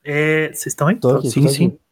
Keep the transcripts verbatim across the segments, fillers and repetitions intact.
É, vocês estão aí? Tô aqui, sim, tô sim. aqui.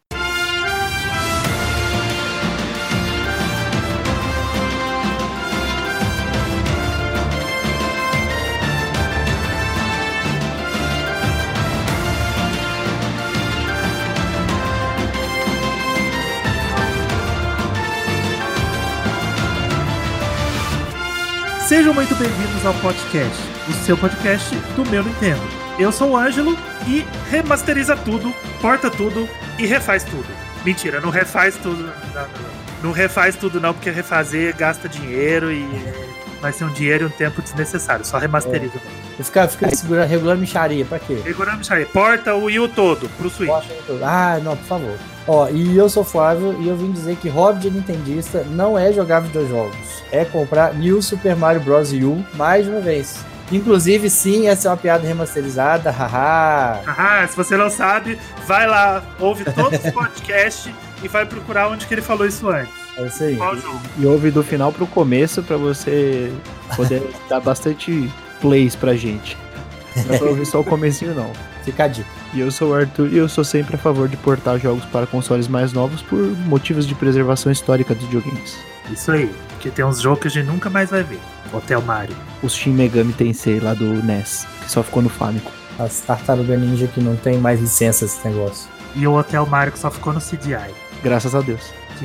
Sejam muito bem-vindos ao podcast, o seu podcast do meu Nintendo. Eu sou o Ângelo e remasteriza tudo, porta tudo e refaz tudo. Mentira, não refaz tudo. Não, não, não refaz tudo não, porque refazer gasta dinheiro e vai ser um dinheiro e um tempo desnecessário. Só remasteriza. E fica, fica segurando, regulando micharia, pra quê? Regulando micharia. Porta o Wii U todo pro Switch. Ah, não, por favor. Ó, e eu sou Flávio e eu vim dizer que hobby de nintendista não é jogar videojogos, é comprar New Super Mario Bros. U mais de uma vez. Inclusive, sim, essa é uma piada remasterizada, haha. Ah, se você não sabe, vai lá, ouve todos os podcasts e vai procurar onde que ele falou isso antes. É isso aí. Qual jogo? E ouve do final pro começo pra você poder dar bastante plays pra gente. Não é pra ouvir só o comecinho, não. Fica a dica. E eu sou o Arthur e eu sou sempre a favor de portar jogos para consoles mais novos por motivos de preservação histórica dos videogames. Isso aí, porque tem uns jogos que a gente nunca mais vai ver. Hotel Mario. Os Shin Megami Tensei lá do N E S, que só ficou no Famicom. As Tartaruga Ninja que não tem mais licença esse negócio. E o Hotel Mario que só ficou no C D I. Graças a Deus. Que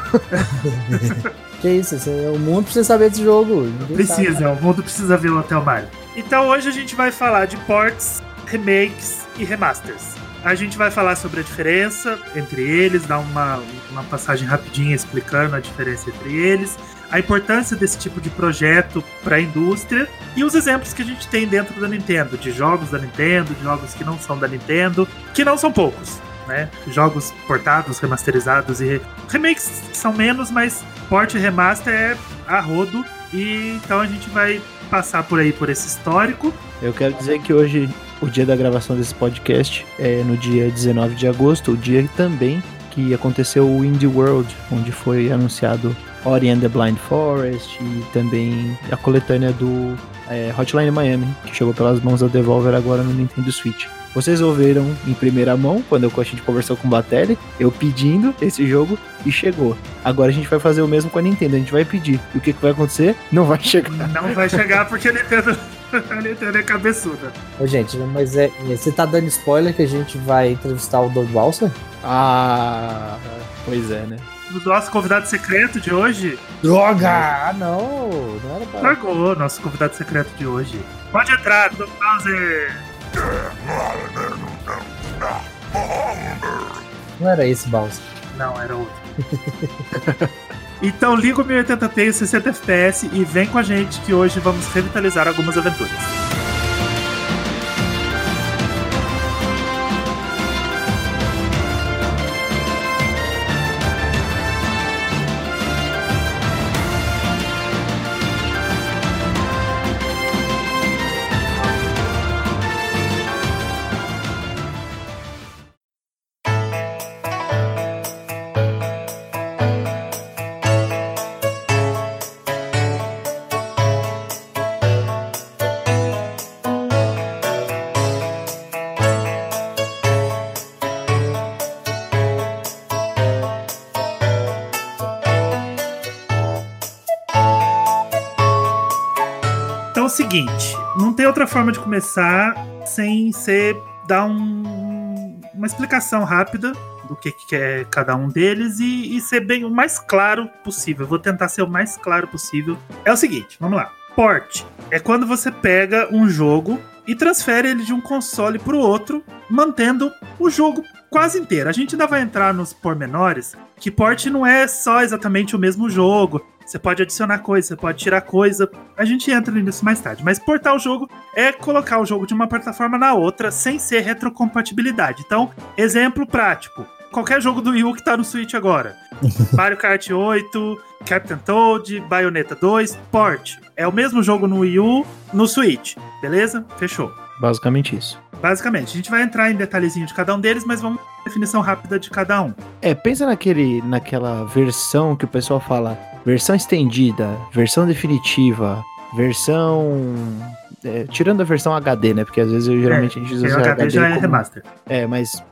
triste. Que isso, esse- o mundo precisa saber desse jogo. Ninguém Precisa, sabe. o mundo precisa ver o Hotel Mario. Então hoje a gente vai falar de ports, remakes e remasters. A gente vai falar sobre a diferença entre eles, dar uma, uma passagem rapidinha explicando a diferença entre eles, a importância desse tipo de projeto para a indústria e os exemplos que a gente tem dentro da Nintendo, de jogos da Nintendo, de jogos que não são da Nintendo, que não são poucos, né? Jogos portados, remasterizados e re- remakes são menos, mas port e remaster é a rodo, e então a gente vai passar por aí por esse histórico. Eu quero dizer que hoje, o dia da gravação desse podcast, é no dia dezenove de agosto, o dia também que aconteceu o Indie World, onde foi anunciado Ori and the Blind Forest e também a coletânea do é, Hotline Miami, que chegou pelas mãos da Devolver agora no Nintendo Switch. Vocês ouviram em primeira mão, quando a gente conversou com o Batelli, eu pedindo esse jogo e chegou. Agora a gente vai fazer o mesmo com a Nintendo, a gente vai pedir. E o que, que vai acontecer? Não vai chegar. Não vai chegar porque a Nintendo, a Nintendo é cabeçuda. Ô, gente, mas é, você tá dando spoiler que a gente vai entrevistar o Doug Balser? Ah, pois é, né? O nosso convidado secreto de hoje Droga! Ah, não! Não era pra... largou, nosso convidado secreto de hoje. Pode entrar, Doug Bowser. Não era esse Balser. Não, era outro. Então liga o mil e oitenta p e sessenta F P S e vem com a gente que hoje vamos revitalizar algumas aventuras. Então é o seguinte, não tem outra forma de começar sem ser dar um- uma explicação rápida do que, que é cada um deles e, e ser bem o mais claro possível. Eu vou tentar ser o mais claro possível. É o seguinte, vamos lá. Port é quando você pega um jogo e transfere ele de um console para o outro, mantendo o jogo quase inteiro. A gente ainda vai entrar nos pormenores, que port não é só exatamente o mesmo jogo. Você pode adicionar coisa, você pode tirar coisa. A gente entra nisso mais tarde. Mas portar o jogo é colocar o jogo de uma plataforma na outra sem ser retrocompatibilidade. Então, exemplo prático. Qualquer jogo do Wii U que tá no Switch agora. Mario Kart oito, Captain Toad, Bayonetta dois, port. É o mesmo jogo no Wii U, no Switch. Beleza? Fechou. Basicamente isso. Basicamente, a gente vai entrar em detalhezinho de cada um deles, mas vamos ter definição rápida de cada um. É, pensa naquele, naquela versão que o pessoal fala, versão estendida, versão definitiva, versão... é, tirando a versão H D, né? Porque às vezes eu, geralmente a gente usa O H D H D já é como- remaster. É, mas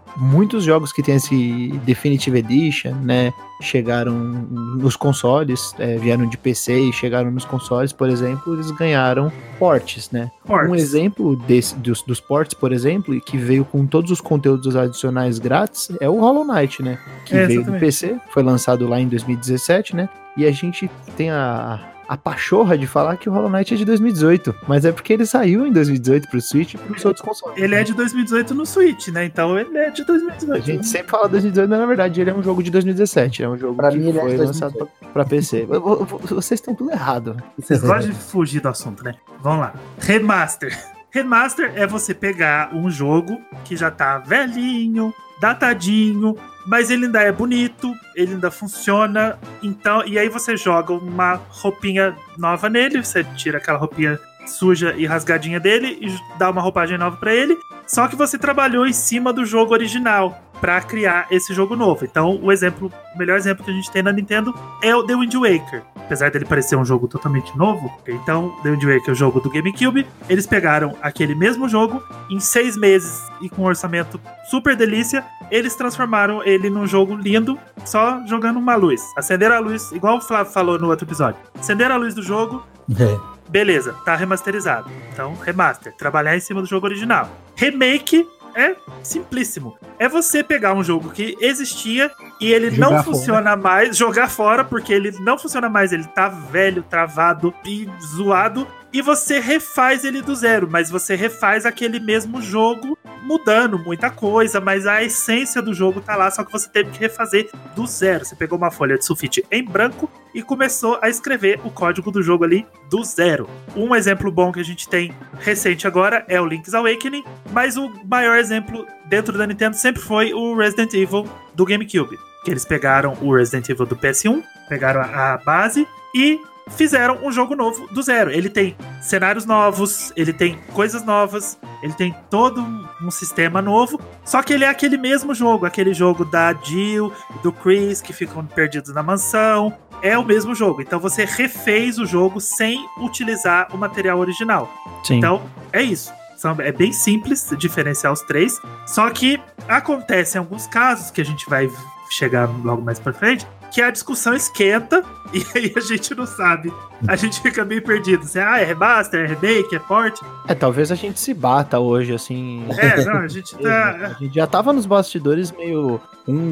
muitos jogos que tem esse Definitive Edition, né, chegaram nos consoles, é, vieram de P C e chegaram nos consoles, por exemplo, eles ganharam ports, né? Ports. Um exemplo desse, dos, dos ports, por exemplo, e que veio com todos os conteúdos adicionais grátis, é o Hollow Knight, né? Que É, veio exatamente. do P C, foi lançado lá em dois mil e dezessete, né? E a gente tem a... a pachorra de falar que o Hollow Knight é de dois mil e dezoito, mas é porque ele saiu em dois mil e dezoito pro Switch e pros outros consoles. Ele é de dois mil e dezoito no Switch, né? Então ele é de dois mil e dezoito. A gente sempre fala dois mil e dezoito, mas na verdade ele é um jogo de dois mil e dezessete, é um jogo Pra que mim, ele é foi de lançado pra, pra P C. Eu- eu- eu- Vocês estão tudo errado. Vocês gostam de fugir do assunto, né? Vamos lá. Remaster. Remaster é você pegar um jogo que já tá velhinho, datadinho, mas ele ainda é bonito, ele ainda funciona, então, e aí você joga uma roupinha nova nele, você tira aquela roupinha suja e rasgadinha dele e dá uma roupagem nova pra ele, só que você trabalhou em cima do jogo original pra criar esse jogo novo. Então, o exemplo, o melhor exemplo que a gente tem na Nintendo é o The Wind Waker. Apesar dele parecer um jogo totalmente novo, então, The Wind Waker é o jogo do GameCube, eles pegaram aquele mesmo jogo, em seis meses e com um orçamento super delícia, eles transformaram ele num jogo lindo, só jogando uma luz. Acenderam a luz, igual o Flávio falou no outro episódio. Acenderam a luz do jogo, beleza, tá remasterizado. Então, remaster, trabalhar em cima do jogo original. Remake é simplíssimo. É você pegar um jogo que existia e ele Jogar não fora. funciona mais, jogar fora, porque ele não funciona mais, ele tá velho, travado e zoado, e você refaz ele do zero, mas você refaz aquele mesmo jogo, mudando muita coisa, mas a essência do jogo tá lá, só que você teve que refazer do zero. Você pegou uma folha de sulfite em branco e começou a escrever o código do jogo ali do zero. Um exemplo bom que a gente tem recente agora é o Link's Awakening, mas o maior exemplo dentro da Nintendo sempre foi o Resident Evil do GameCube, que eles pegaram o Resident Evil do P S um, pegaram a a base e fizeram um jogo novo do zero. Ele tem cenários novos, ele tem coisas novas, ele tem todo um sistema novo, só que ele é aquele mesmo jogo, aquele jogo da Jill, do Chris, que ficam perdidos na mansão, é o mesmo jogo. Então você refez o jogo sem utilizar o material original. Sim. Então, é isso. São- É bem simples diferenciar os três, só que acontece em alguns casos, que a gente vai chegar logo mais pra frente, que a discussão esquenta e aí a gente não sabe. A gente fica meio perdido. Assim, ah, é remaster, é remake, é port? É, talvez a gente se bata hoje, assim. É, não, a gente A tá gente já tava nos bastidores meio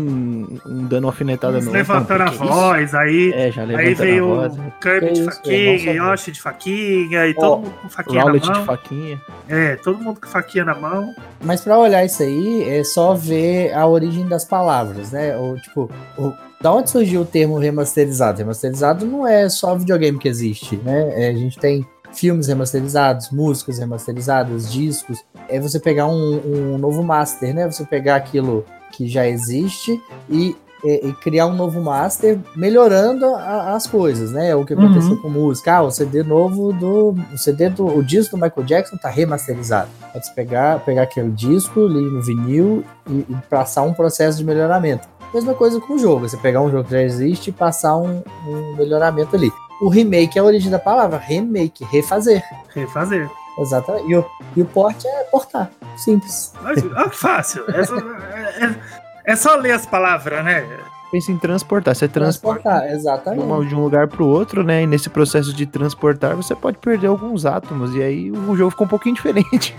um, um dando alfinetada no outro. levantando a Não, que isso? voz, aí, É, já aí levantando veio a voz. o Kirby Que de isso, faquinha, eu não sabia. Yoshi de faquinha, e Ó, todo mundo com faquinha Rowlet na de mão. faquinha. É, todo mundo com faquinha na mão. Mas pra olhar isso aí, é só ver a origem das palavras, né? Ou, tipo, o- da onde surgiu o termo remasterizado? Remasterizado não é só videogame que existe, né? É, a gente tem filmes remasterizados, músicas remasterizadas, discos. É você pegar um, um novo master, né? Você pegar aquilo que já existe e, e- e criar um novo master melhorando a- as coisas, né? O que aconteceu Uhum. com música. Ah, o C D novo do. O C D do. O disco do Michael Jackson tá remasterizado. É você pegar, pegar aquele disco ali no vinil e, e passar um processo de melhoramento. Mesma coisa com o jogo. Você pegar um jogo que já existe e passar um, um melhoramento ali. O remake é a origem da palavra. Remake, refazer. Refazer. Exatamente. E o, e o port é portar. Simples. Olha olha que fácil. É só, é- é- é só ler as palavras, né? Pensa em transportar. Você transporta Transportar, de, exatamente. uma- de um lugar pro outro, né? E nesse processo de transportar, você pode perder alguns átomos. E aí o jogo fica um pouquinho diferente.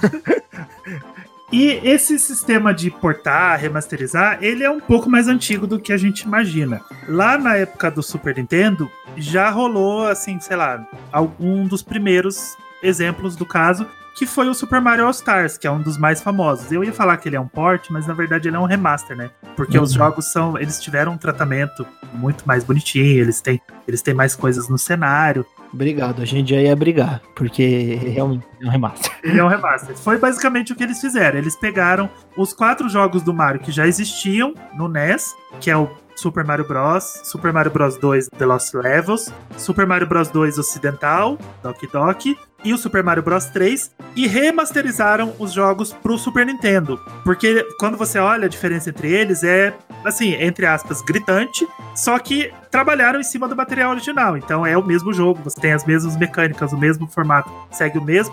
E esse sistema de portar, remasterizar, ele é um pouco mais antigo do que a gente imagina. Lá na época do Super Nintendo, já rolou, assim, sei lá, um dos primeiros exemplos do caso, que foi o Super Mario All Stars, que é um dos mais famosos. Eu ia falar que ele é um port, mas na verdade ele é um remaster, né? Porque Uhum. os jogos são, eles tiveram um tratamento muito mais bonitinho, eles têm, eles têm mais coisas no cenário. Obrigado, a gente já ia brigar, porque realmente é um remaster. Ele é um remaster. Foi basicamente o que eles fizeram. Eles pegaram os quatro jogos do Mario que já existiam no N E S, que é o Super Mario Bros, Super Mario Bros dois The Lost Levels, Super Mario Bros dois Ocidental, Doki Doki, e o Super Mario Bros três, e remasterizaram os jogos pro Super Nintendo. Porque quando você olha a diferença entre eles, é, assim, entre aspas, gritante, só que trabalharam em cima do material original. Então é o mesmo jogo, você tem as mesmas mecânicas, o mesmo formato, segue o mesmo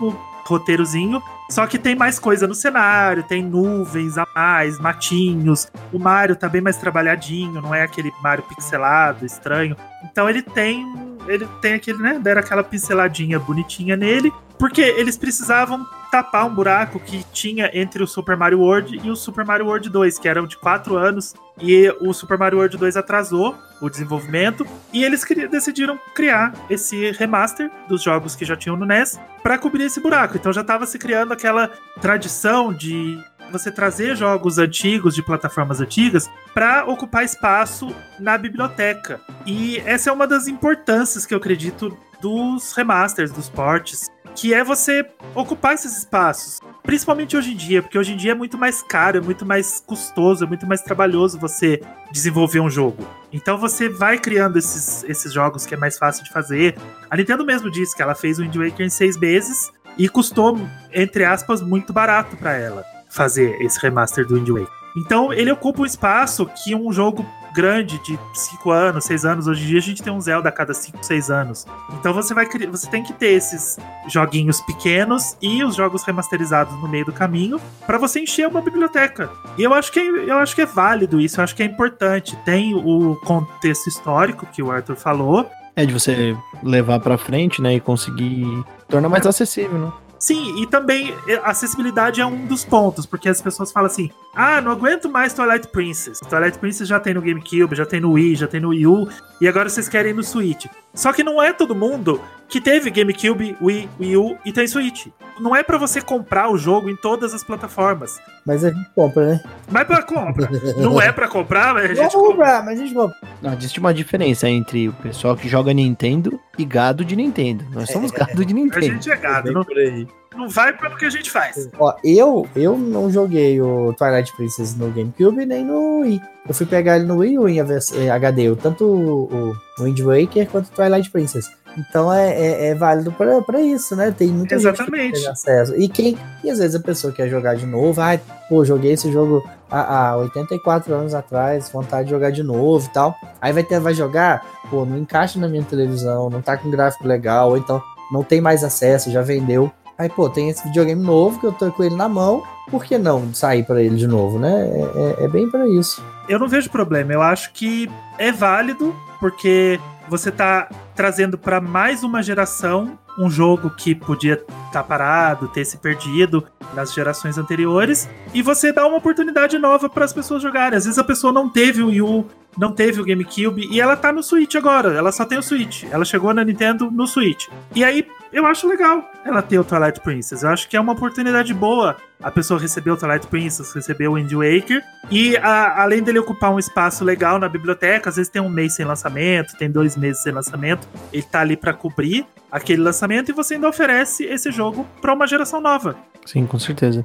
roteirozinho, só que tem mais coisa no cenário, tem nuvens a mais, matinhos, o Mario tá bem mais trabalhadinho, não é aquele Mario pixelado, estranho. Então ele tem, ele tem aquele, né, deram aquela pinceladinha bonitinha nele, porque eles precisavam tapar um buraco que tinha entre o Super Mario World e o Super Mario World dois, que eram de quatro anos, e o Super Mario World dois atrasou o desenvolvimento, e eles cri- decidiram criar esse remaster dos jogos que já tinham no N E S para cobrir esse buraco. Então já estava se criando aquela tradição de você trazer jogos antigos de plataformas antigas para ocupar espaço na biblioteca. E essa é uma das importâncias que eu acredito dos remasters, dos ports, que é você ocupar esses espaços. Principalmente hoje em dia, porque hoje em dia é muito mais caro, é muito mais custoso, é muito mais trabalhoso você desenvolver um jogo. Então você vai criando esses, esses jogos que é mais fácil de fazer. A Nintendo mesmo disse que ela fez o Wind Waker em seis meses e custou, entre aspas, muito barato para ela fazer esse remaster do Wind Waker. Então ele ocupa um espaço que um jogo grande de cinco anos, seis anos, hoje em dia a gente tem um Zelda a cada cinco, seis anos. Então você vai você tem que ter esses joguinhos pequenos e os jogos remasterizados no meio do caminho para você encher uma biblioteca. E eu acho que é, eu acho que é válido isso, eu acho que é importante. Tem o contexto histórico que o Arthur falou. É de você levar pra frente, né, e conseguir tornar mais acessível, né? Sim, e também a acessibilidade é um dos pontos, porque as pessoas falam assim, ah, não aguento mais Twilight Princess. Twilight Princess já tem no GameCube, já tem no Wii, já tem no Wii U, e agora vocês querem no Switch. Só que não é todo mundo que teve GameCube, Wii, Wii U e tem Switch. Não é pra você comprar o jogo em todas as plataformas. Mas a gente compra, né? Mas pra compra. Não é pra comprar, mas a gente Vamos compra. comprar, mas a gente compra. Não, existe uma diferença entre o pessoal que joga Nintendo e gado de Nintendo. Nós somos gado de A Nintendo. gente é gado, não, não vai pelo que a gente faz. Ó, eu, eu não joguei o Twilight Princess no GameCube nem no Wii. Eu fui pegar ele no Wii U em H D, tanto o, o Wind Waker quanto o Twilight Princess. Então é, é, é válido pra, pra isso, né? Tem muita Exatamente. gente que tem acesso. E, quem, e às vezes a pessoa quer jogar de novo, ah, pô, joguei esse jogo há, há oitenta e quatro anos atrás, vontade de jogar de novo e tal. Aí vai, ter, vai jogar, pô, não encaixa na minha televisão, não tá com gráfico legal, ou então não tem mais acesso, já vendeu. Aí, pô, tem esse videogame novo que eu tô com ele na mão, por que não sair pra ele de novo, né? É, é, é bem pra isso. Eu não vejo problema, eu acho que é válido, porque você tá trazendo pra mais uma geração um jogo que podia estar tá parado, ter se perdido nas gerações anteriores, e você dá uma oportunidade nova para as pessoas jogarem. Às vezes a pessoa não teve o Wii U, não teve o GameCube, e ela tá no Switch agora, ela só tem o Switch. Ela chegou na Nintendo no Switch. E aí, eu acho legal ela ter o Twilight Princess. Eu acho que é uma oportunidade boa a pessoa receber o Twilight Princess, receber o Wind Waker, e a, além dele ocupar um espaço legal na biblioteca, às vezes tem um mês sem lançamento, tem dois meses sem lançamento, ele tá ali para cobrir aquele lançamento, e você ainda oferece esse jogo para uma geração nova. Sim, com certeza.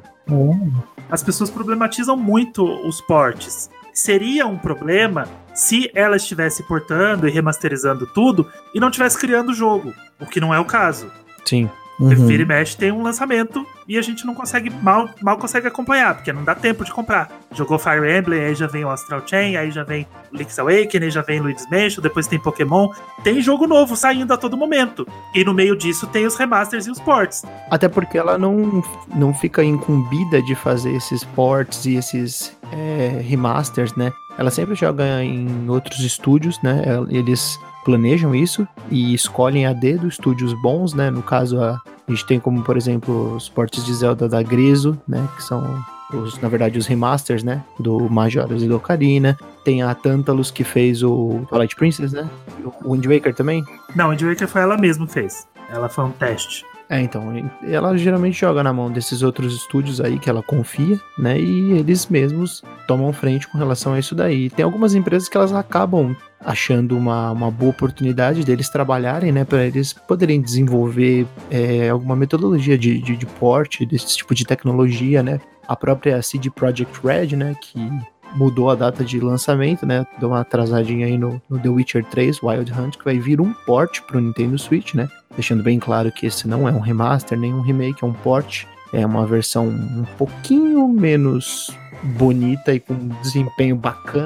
As pessoas problematizam muito os ports. Seria um problema se ela estivesse portando e remasterizando tudo e não estivesse criando o jogo, o que não é o caso. Sim. Uhum. Vira e mexe tem um lançamento e a gente não consegue, mal, mal consegue acompanhar, porque não dá tempo de comprar. Jogou Fire Emblem, aí já vem o Astral Chain, aí já vem Link's Awakening, aí já vem Luigi's Mansion, depois tem Pokémon. Tem jogo novo saindo a todo momento. E no meio disso tem os remasters e os ports. Até porque ela não, não fica incumbida de fazer esses ports e esses é, remasters, né? Ela sempre joga em outros estúdios, né? Eles planejam isso e escolhem a dedo estúdios bons, né? No caso, a, a gente tem como, por exemplo, os ports de Zelda da Grezzo, né? Que são, os, na verdade, os remasters, né? Do Majora's e do Ocarina. Tem a Tantalus, que fez o Twilight Princess, né? O Wind Waker também. Não, o Wind Waker foi ela mesma que fez. Ela foi um teste. É, então, ela geralmente joga na mão desses outros estúdios aí que ela confia, né, e eles mesmos tomam frente com relação a isso daí. Tem algumas empresas que elas acabam achando uma, uma boa oportunidade deles trabalharem, né, para eles poderem desenvolver é, alguma metodologia de, de, de porte desse tipo de tecnologia, né. A própria C D Projekt Red, né, que mudou a data de lançamento, né, deu uma atrasadinha aí no, no The Witcher três, Wild Hunt, que vai vir um port pro Nintendo Switch, né, deixando bem claro que esse não é um remaster, nem um remake, é um port, é uma versão um pouquinho menos bonita e com um desempenho bacana,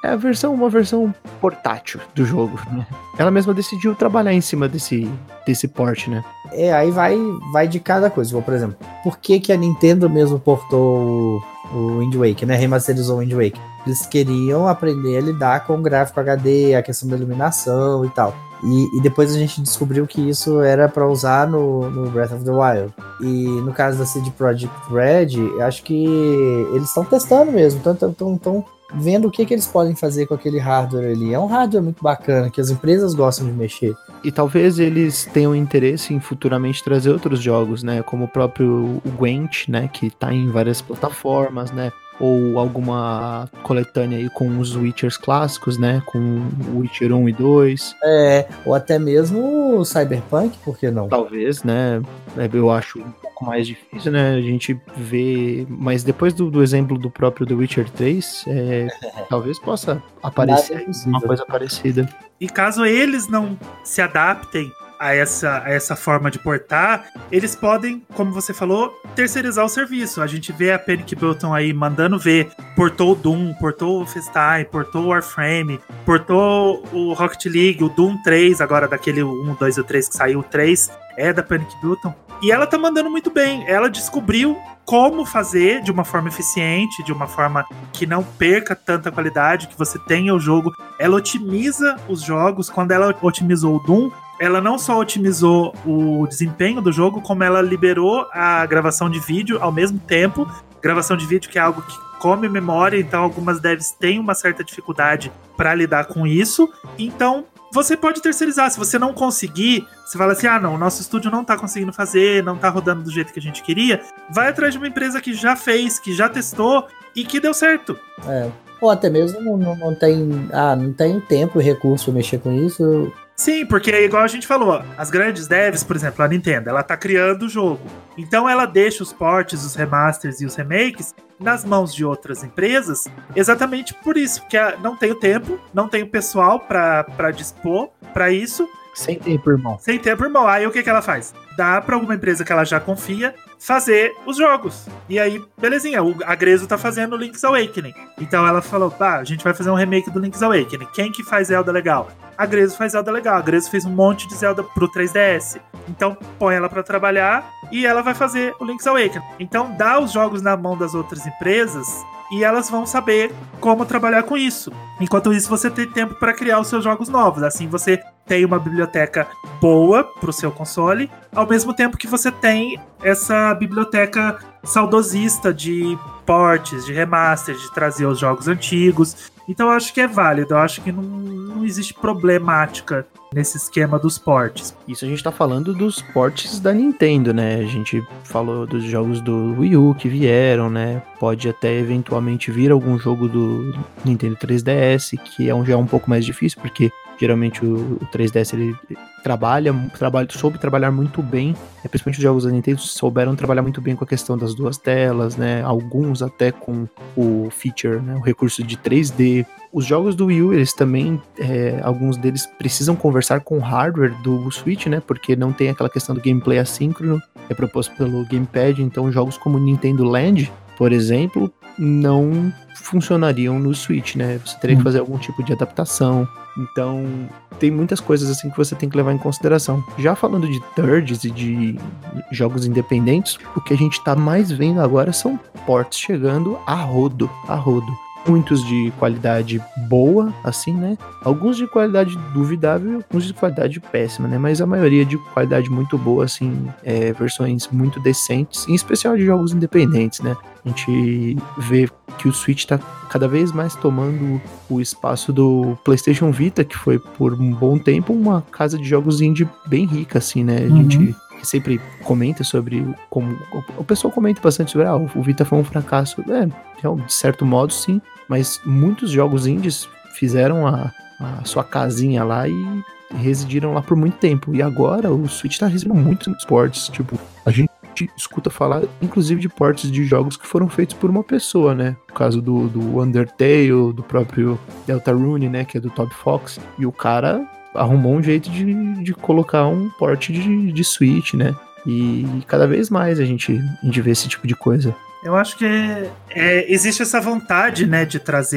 é a versão, uma versão portátil do jogo, né? Ela mesma decidiu trabalhar em cima desse, desse port, né? É, aí vai, vai de cada coisa. Por exemplo, por que, que a Nintendo mesmo portou o, o Wind Waker, né? Remasterizou o Wind Waker? Eles queriam aprender a lidar com o gráfico H D, a questão da iluminação e tal. E, e depois a gente descobriu que isso era para usar no, no Breath of the Wild. E no caso da C D Projekt Red, acho que eles estão testando mesmo, estão vendo o que, que eles podem fazer com aquele hardware ali. É um hardware muito bacana, que as empresas gostam de mexer. E talvez eles tenham interesse em futuramente trazer outros jogos, né? Como o próprio Gwent, né? Que tá em várias plataformas, né? Ou alguma coletânea aí com os Witchers clássicos, né? Com o Witcher um e dois. É, ou até mesmo o Cyberpunk, por que não? Talvez, né? Eu acho um pouco mais difícil, né? A gente vê... Mas depois do, do exemplo do próprio The Witcher três, é, talvez possa aparecer uma coisa parecida. E caso eles não se adaptem a essa, a essa forma de portar, eles podem, como você falou, terceirizar o serviço. A gente vê a Panic Button aí mandando ver, portou o Doom, portou o Wolfenstein, portou o Warframe, portou o Rocket League, o Doom três, agora daquele um, dois e três que saiu, o três é da Panic Button. E ela tá mandando muito bem. Ela descobriu como fazer de uma forma eficiente, de uma forma que não perca tanta qualidade, que você tenha o jogo. Ela otimiza os jogos. Quando ela otimizou o Doom, ela não só otimizou o desempenho do jogo, como ela liberou a gravação de vídeo ao mesmo tempo. Gravação de vídeo que é algo que come memória, então algumas devs têm uma certa dificuldade para lidar com isso. Então, você pode terceirizar. Se você não conseguir, você fala assim, ah não, o nosso estúdio não tá conseguindo fazer, não tá rodando do jeito que a gente queria, vai atrás de uma empresa que já fez, que já testou e que deu certo. É. Ou até mesmo não, não, não tem, ah, não tem tempo e recurso para mexer com isso. Sim, porque igual a gente falou, as grandes devs, por exemplo, a Nintendo, ela tá criando o jogo. Então ela deixa os ports, os remasters e os remakes nas mãos de outras empresas, exatamente por isso, porque não tem o tempo, não tem o pessoal pra, pra dispor pra isso. Sem tempo, irmão. Sem tempo, irmão. Aí o que, que ela faz? Dá pra alguma empresa que ela já confia fazer os jogos. E aí, belezinha, o, a Grezzo tá fazendo o Link's Awakening. Então ela falou, pá, a gente vai fazer um remake do Link's Awakening. Quem que faz Zelda legal? A Grezzo faz Zelda legal. A Grezzo fez um monte de Zelda pro três D S. Então põe ela pra trabalhar e ela vai fazer o Link's Awakening. Então dá os jogos na mão das outras empresas e elas vão saber como trabalhar com isso. Enquanto isso, você tem tempo para criar os seus jogos novos. Assim, você tem uma biblioteca boa pro seu console, ao mesmo tempo que você tem essa biblioteca saudosista de ports, de remaster, de trazer os jogos antigos. Então eu acho que é válido, eu acho que não, não existe problemática nesse esquema dos ports. Isso a gente tá falando dos ports da Nintendo, né? A gente falou dos jogos do Wii U que vieram, né? Pode até eventualmente vir algum jogo do Nintendo três D S, que é um, já é um pouco mais difícil, porque geralmente o, o três D S ele trabalha, trabalha, soube trabalhar muito bem, é, principalmente os jogos da Nintendo souberam trabalhar muito bem com a questão das duas telas, né? Alguns até com o feature, né? O recurso de três D. Os jogos do Wii U, eles também, é, alguns deles precisam conversar com o hardware do Switch, né? Porque não tem aquela questão do gameplay assíncrono, é proposto pelo Gamepad, então jogos como Nintendo Land, por exemplo, não funcionariam no Switch, né? Você teria que fazer algum tipo de adaptação. Então, tem muitas coisas assim que você tem que levar em consideração. Já falando de thirds e de jogos independentes, o que a gente tá mais vendo agora são ports chegando a rodo, a rodo. Muitos de qualidade boa, assim, né? Alguns de qualidade duvidável e alguns de qualidade péssima, né? Mas a maioria de qualidade muito boa, assim, é, versões muito decentes, em especial de jogos independentes, né? A gente vê que o Switch tá cada vez mais tomando o espaço do PlayStation Vita, que foi por um bom tempo uma casa de jogos indie bem rica, assim, né? A gente uhum. sempre comenta sobre como... O pessoal comenta bastante sobre, ah, o Vita foi um fracasso. É, de certo modo, sim, mas muitos jogos indies fizeram a, a sua casinha lá e residiram lá por muito tempo. E agora o Switch tá recebendo muitos ports. Tipo, a gente escuta falar, inclusive, de ports de jogos que foram feitos por uma pessoa, né? No caso do, do Undertale, do próprio Deltarune, né? Que é do Toby Fox. E o cara arrumou um jeito de, de colocar um port de, de Switch, né? E cada vez mais a gente, a gente vê esse tipo de coisa. Eu acho que é, é, existe essa vontade, né, de trazer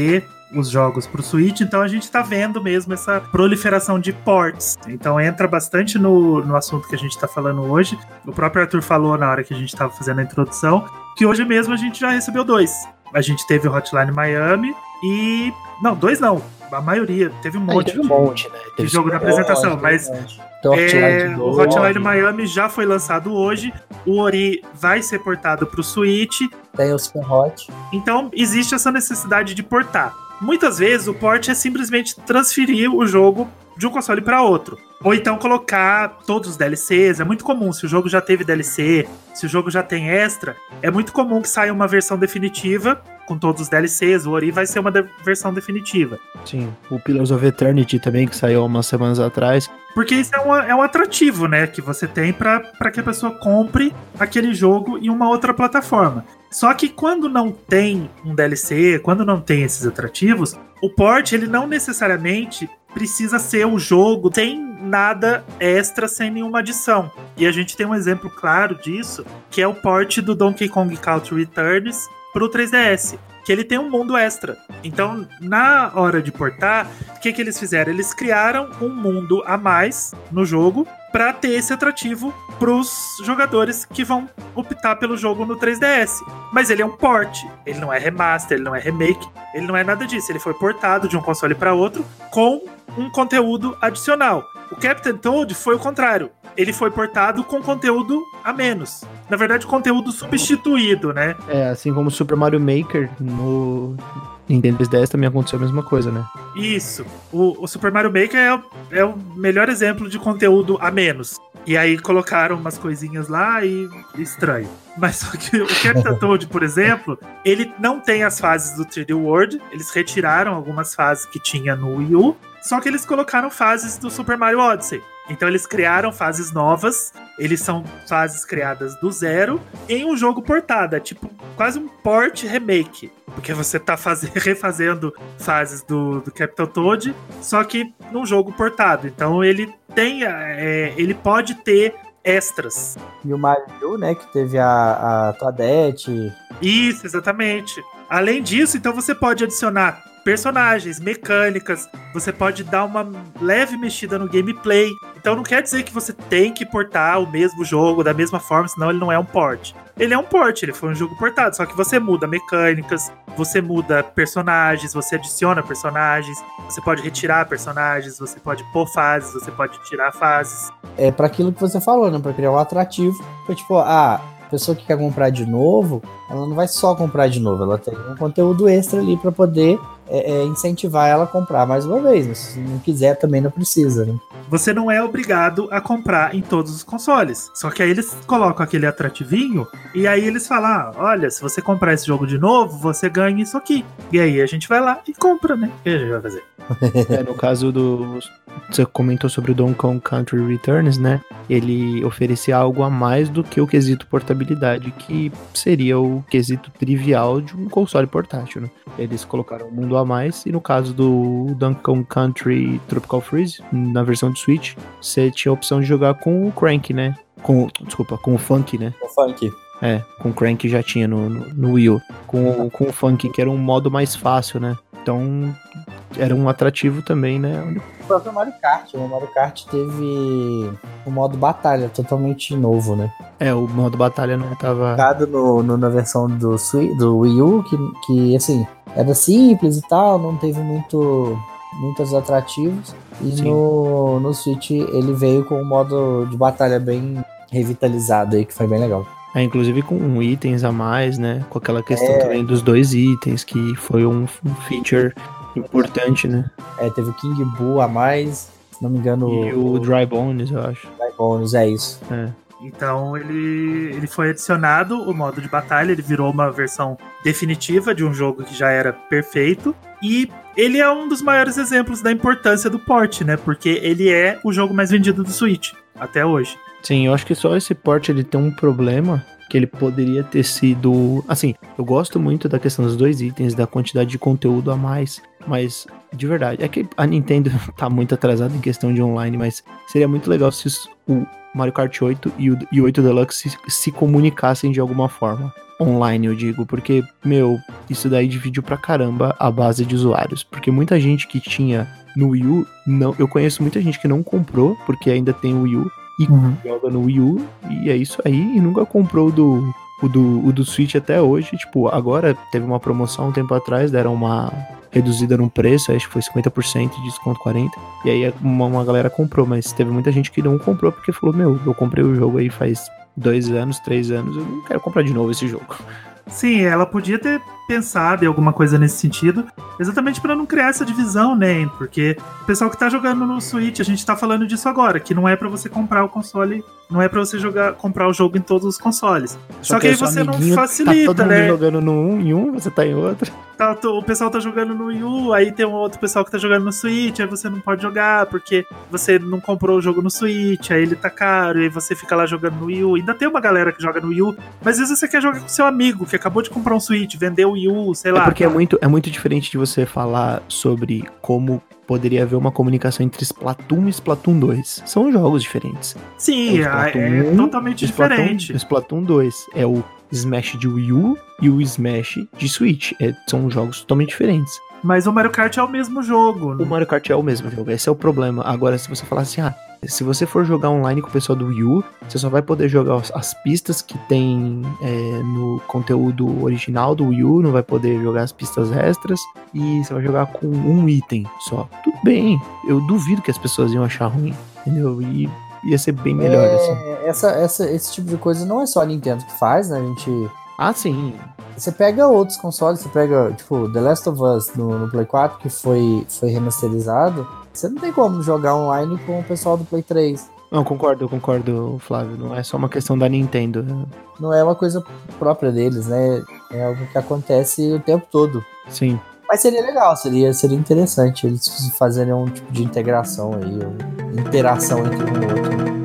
os jogos pro Switch, então a gente tá vendo mesmo essa proliferação de ports. Então entra bastante no, no assunto que a gente tá falando hoje. O próprio Arthur falou na hora que a gente tava fazendo a introdução, que hoje mesmo a gente já recebeu dois. A gente teve o Hotline Miami e... Não, dois não. A maioria. Teve um monte, teve um monte, né? de, de jogo da apresentação, monte, mas... Um é, o Hotline Miami já foi lançado hoje. O Ori vai ser portado pro Switch. Tem o Super Hot. Então existe essa necessidade de portar. Muitas vezes o port é simplesmente transferir o jogo de um console para outro. Ou então colocar todos os D L Cs. É muito comum, se o jogo já teve D L C, se o jogo já tem extra, é muito comum que saia uma versão definitiva com todos os D L Cs. O Ori vai ser uma de- versão definitiva. Sim, o Pillars of Eternity também, que saiu umas semanas atrás. Porque isso é, uma, é um atrativo, né, que você tem para que a pessoa compre aquele jogo em uma outra plataforma. Só que quando não tem um D L C, quando não tem esses atrativos, o port ele não necessariamente precisa ser o jogo sem nada extra, sem nenhuma adição. E a gente tem um exemplo claro disso, que é o port do Donkey Kong Country Returns pro três D S, que ele tem um mundo extra. Então, na hora de portar, o que, que eles fizeram? Eles criaram um mundo a mais no jogo para ter esse atrativo pros jogadores que vão optar pelo jogo no três D S. Mas ele é um port, ele não é remaster, ele não é remake, ele não é nada disso. Ele foi portado de um console para outro com um conteúdo adicional. O Captain Toad foi o contrário. Ele foi portado com conteúdo a menos. Na verdade, conteúdo substituído, né? É, assim como o Super Mario Maker no Nintendo três D S também aconteceu a mesma coisa, né? Isso. O, o Super Mario Maker é o, é o melhor exemplo de conteúdo a menos. E aí colocaram umas coisinhas lá e estranho. Mas só que o Captain Toad, por exemplo, ele não tem as fases do três D World. Eles retiraram algumas fases que tinha no Wii U. Só que eles colocaram fases do Super Mario Odyssey. Então eles criaram fases novas. Eles são fases criadas do zero em um jogo portado. É tipo quase um port remake. Porque você tá faz... refazendo fases do, do Captain Toad, só que num jogo portado. Então ele tem, é, ele pode ter extras. E o Mario, né, que teve a, a Toadette. Isso, exatamente. Além disso, então você pode adicionar personagens, mecânicas, você pode dar uma leve mexida no gameplay. Então não quer dizer que você tem que portar o mesmo jogo da mesma forma, senão ele não é um port. Ele é um port, ele foi um jogo portado, só que você muda mecânicas, você muda personagens, você adiciona personagens, você pode retirar personagens, você pode pôr fases, você pode tirar fases. É para aquilo que você falou, né, para criar um atrativo. Foi tipo, ah, a pessoa que quer comprar de novo, ela não vai só comprar de novo, ela tem um conteúdo extra ali para poder é, é, incentivar ela a comprar mais uma vez. Mas se não quiser, também não precisa, né? Você não é obrigado a comprar em todos os consoles. Só que aí eles colocam aquele atrativinho e aí eles falam, ah, olha, se você comprar esse jogo de novo, você ganha isso aqui. E aí a gente vai lá e compra, né? O que a gente vai fazer? É, no caso do... Você comentou sobre o Donkey Kong Country Returns, né? Ele oferecia algo a mais do que o quesito portabilidade, que seria o quesito trivial de um console portátil, né? Eles colocaram um mundo a mais, e no caso do Donkey Kong Country Tropical Freeze, na versão do Switch, você tinha a opção de jogar com o Crank, né? Com, desculpa, com o Funk, né? O Funk. É, com o Crank já tinha no, no, no Wii U. Com, com o Funk, que era um modo mais fácil, né? Então, era um atrativo também, né? O próprio Mario Kart. O Mario Kart teve o modo batalha totalmente novo, né? É, o modo batalha não tava... No, no, na versão do, Switch, do Wii U, que, que, assim, era simples e tal, não teve muito... muitos atrativos, e no, no Switch ele veio com um modo de batalha bem revitalizado aí, que foi bem legal. É, inclusive com itens a mais, né? Com aquela questão é. também dos dois itens, que foi um, um feature importante, né? É, teve o King Boo a mais, se não me engano... E o, o Dry Bones, eu acho. Dry Bones, é isso. É. Então ele, ele foi adicionado, o modo de batalha, ele virou uma versão definitiva de um jogo que já era perfeito. E ele é um dos maiores exemplos da importância do port, né? Porque ele é o jogo mais vendido do Switch, até hoje. Sim, eu acho que só esse port ele tem um problema, que ele poderia ter sido... Assim, eu gosto muito da questão dos dois itens, da quantidade de conteúdo a mais, mas, de verdade, é que a Nintendo tá muito atrasada em questão de online, mas seria muito legal se o Mario Kart oito e o, e o oito Deluxe se, se comunicassem de alguma forma. Online, eu digo, porque, meu, isso daí dividiu pra caramba a base de usuários. Porque muita gente que tinha no Wii U, não, eu conheço muita gente que não comprou, porque ainda tem o Wii U, e uhum. joga no Wii U, e é isso aí, e nunca comprou do, o, do, o do Switch até hoje. Tipo, agora teve uma promoção um tempo atrás, deram uma reduzida no preço, acho que foi cinquenta por cento de desconto, quarenta por cento, e aí uma, uma galera comprou, mas teve muita gente que não comprou, porque falou, meu, eu comprei o jogo aí faz dois anos, três anos, eu não quero comprar de novo esse jogo. Sim, ela podia ter pensado em alguma coisa nesse sentido, exatamente para não criar essa divisão, né? Porque o pessoal que tá jogando no Switch, a gente tá falando disso agora, que não é para você comprar o console, não é para você jogar, comprar o jogo em todos os consoles. Só, Só que aí você não facilita, tá todo né? Mundo jogando no um em um, você tá em outro. Tá, o pessoal tá jogando no Wii U, aí tem um outro pessoal que tá jogando no Switch, aí você não pode jogar porque você não comprou o jogo no Switch, aí ele tá caro, aí você fica lá jogando no Wii U. Ainda tem uma galera que joga no Wii U, mas às vezes você quer jogar com seu amigo, que acabou de comprar um Switch, vendeu o Wii U, sei lá. É porque é muito, é muito diferente de você falar sobre como poderia haver uma comunicação entre Splatoon e Splatoon dois. São jogos diferentes. Sim, é, é um, totalmente Splatoon, diferente. Splatoon dois é o Smash de Wii U e o Smash de Switch. É, são jogos totalmente diferentes. Mas o Mario Kart é o mesmo jogo. O Mario Kart é o mesmo jogo, esse é o problema. Agora, se você falar assim, ah, se você for jogar online com o pessoal do Wii U, você só vai poder jogar as pistas que tem é, no conteúdo original do Wii U, não vai poder jogar as pistas extras, e você vai jogar com um item só. Tudo bem, eu duvido que as pessoas iam achar ruim, entendeu? E ia ser bem melhor, é, assim. Essa, essa, esse tipo de coisa não é só a Nintendo que faz, né? A gente... Ah, sim. Você pega outros consoles, você pega, tipo, The Last of Us no, no Play quatro, que foi, foi remasterizado. Você não tem como jogar online com o pessoal do Play três. Não, concordo, eu concordo, Flávio. Não é só uma questão da Nintendo. Não é uma coisa própria deles, né? É algo que acontece o tempo todo. Sim. Mas seria legal, seria, seria interessante eles fazerem um tipo de integração aí, uma interação entre um e outro.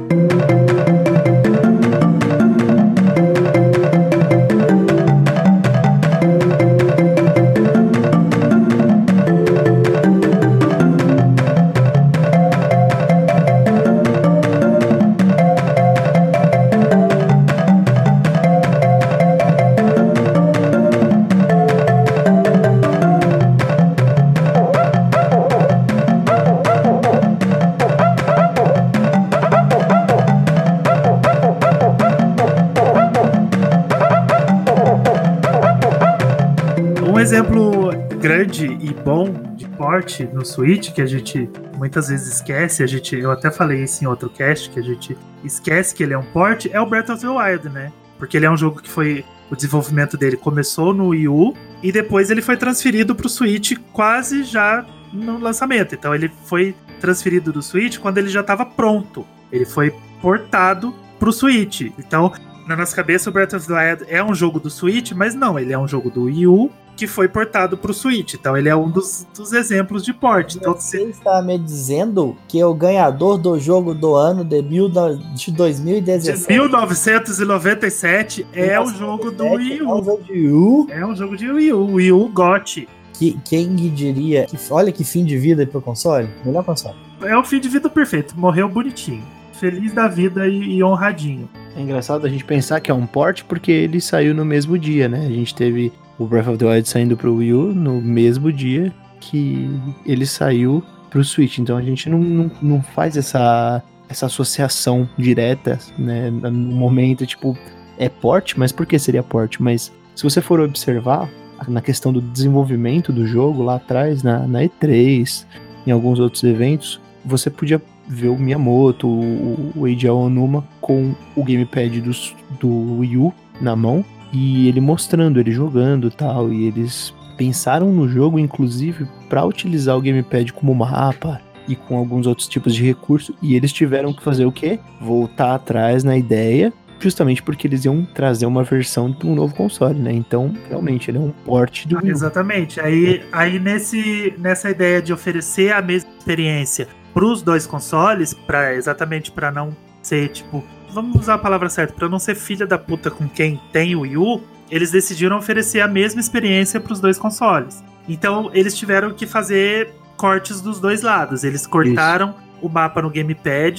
Grande e bom de porte no Switch, que a gente muitas vezes esquece, a gente, eu até falei isso em outro cast, que a gente esquece que ele é um port, é o Breath of the Wild, né? Porque ele é um jogo que foi, o desenvolvimento dele começou no Wii U e depois ele foi transferido pro Switch quase já no lançamento. Então ele foi transferido do Switch quando ele já estava pronto. Ele foi portado pro Switch. Então, na nossa cabeça, o Breath of the Wild é um jogo do Switch, mas não, ele é um jogo do Wii U que foi portado pro Switch. Então ele é um dos, dos exemplos de port. Então, você se... está me dizendo que é o ganhador do jogo do ano de, mil, de dois mil e dezessete. De mil novecentos e noventa e sete é o jogo do Wii U. É um jogo de Wii U? É um jogo de Wii U. Wii U G O T. Que, quem diria? Que, olha que fim de vida pro console. Melhor console. É o fim de vida perfeito. Morreu bonitinho. Feliz da vida e, e honradinho. É engraçado a gente pensar que é um port porque ele saiu no mesmo dia, né? A gente teve o Breath of the Wild saindo pro Wii U no mesmo dia que ele saiu pro Switch. Então a gente não, não, não faz essa, essa associação direta, né? No momento, tipo, é port, mas por que seria port? Mas se você for observar na questão do desenvolvimento do jogo lá atrás, na, na E três, em alguns outros eventos, você podia ver o Miyamoto, o, o Eiji Aonuma com o gamepad do, do Wii U na mão, e ele mostrando, ele jogando e tal, e eles pensaram no jogo, inclusive, para utilizar o gamepad como mapa e com alguns outros tipos de recurso, e eles tiveram que fazer o quê? Voltar atrás na ideia, justamente porque eles iam trazer uma versão de um novo console, né? Então, realmente, ele é um port do Wii U. Exatamente. Aí, aí nesse, nessa ideia de oferecer a mesma experiência para os dois consoles, pra, exatamente para não ser, tipo, vamos usar a palavra certa, para não ser filha da puta com quem tem o Wii U, eles decidiram oferecer a mesma experiência para os dois consoles. Então, eles tiveram que fazer cortes dos dois lados. Eles cortaram Isso. o mapa no gamepad,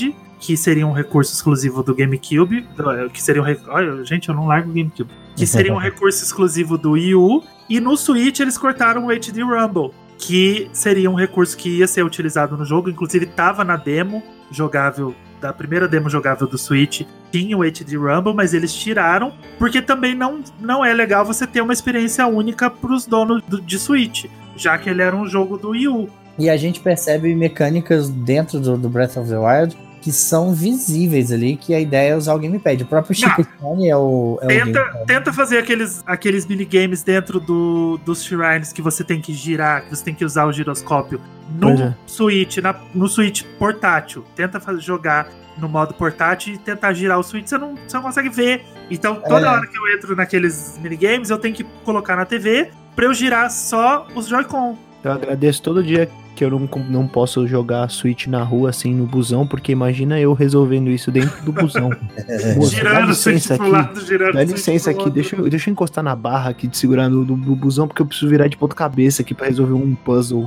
que seria um recurso exclusivo do GameCube, que seria um rec... Olha, gente, eu não largo o GameCube. Que seria um recurso exclusivo do Wii U, e no Switch eles cortaram o H D Rumble, que seria um recurso que ia ser utilizado no jogo, inclusive estava na demo jogável, da primeira demo jogável do Switch, tinha o H D Rumble, mas eles tiraram, porque também não, não é legal você ter uma experiência única para os donos do, de Switch, já que ele era um jogo do Wii U. E a gente percebe mecânicas dentro do, do Breath of the Wild que são visíveis ali, que a ideia é usar o gamepad. O próprio Chico Stone é o, é tenta, o gamepad. Tenta fazer aqueles, aqueles minigames dentro do, dos shrines que você tem que girar, que você tem que usar o giroscópio no é. Switch, na, no Switch portátil. Tenta fazer, jogar no modo portátil e tentar girar o Switch, você não, você não consegue ver. Então toda é. hora que eu entro naqueles minigames, eu tenho que colocar na T V pra eu girar só os Joy-Con. Eu agradeço todo dia que eu não, não posso jogar Switch na rua, assim, no busão, porque imagina eu resolvendo isso dentro do busão. Moça, girando o Switch pro lado, girando Dá licença aqui, deixa eu, deixa eu encostar na barra aqui de segurar no, no, no busão, porque eu preciso virar de ponta cabeça aqui pra resolver um puzzle.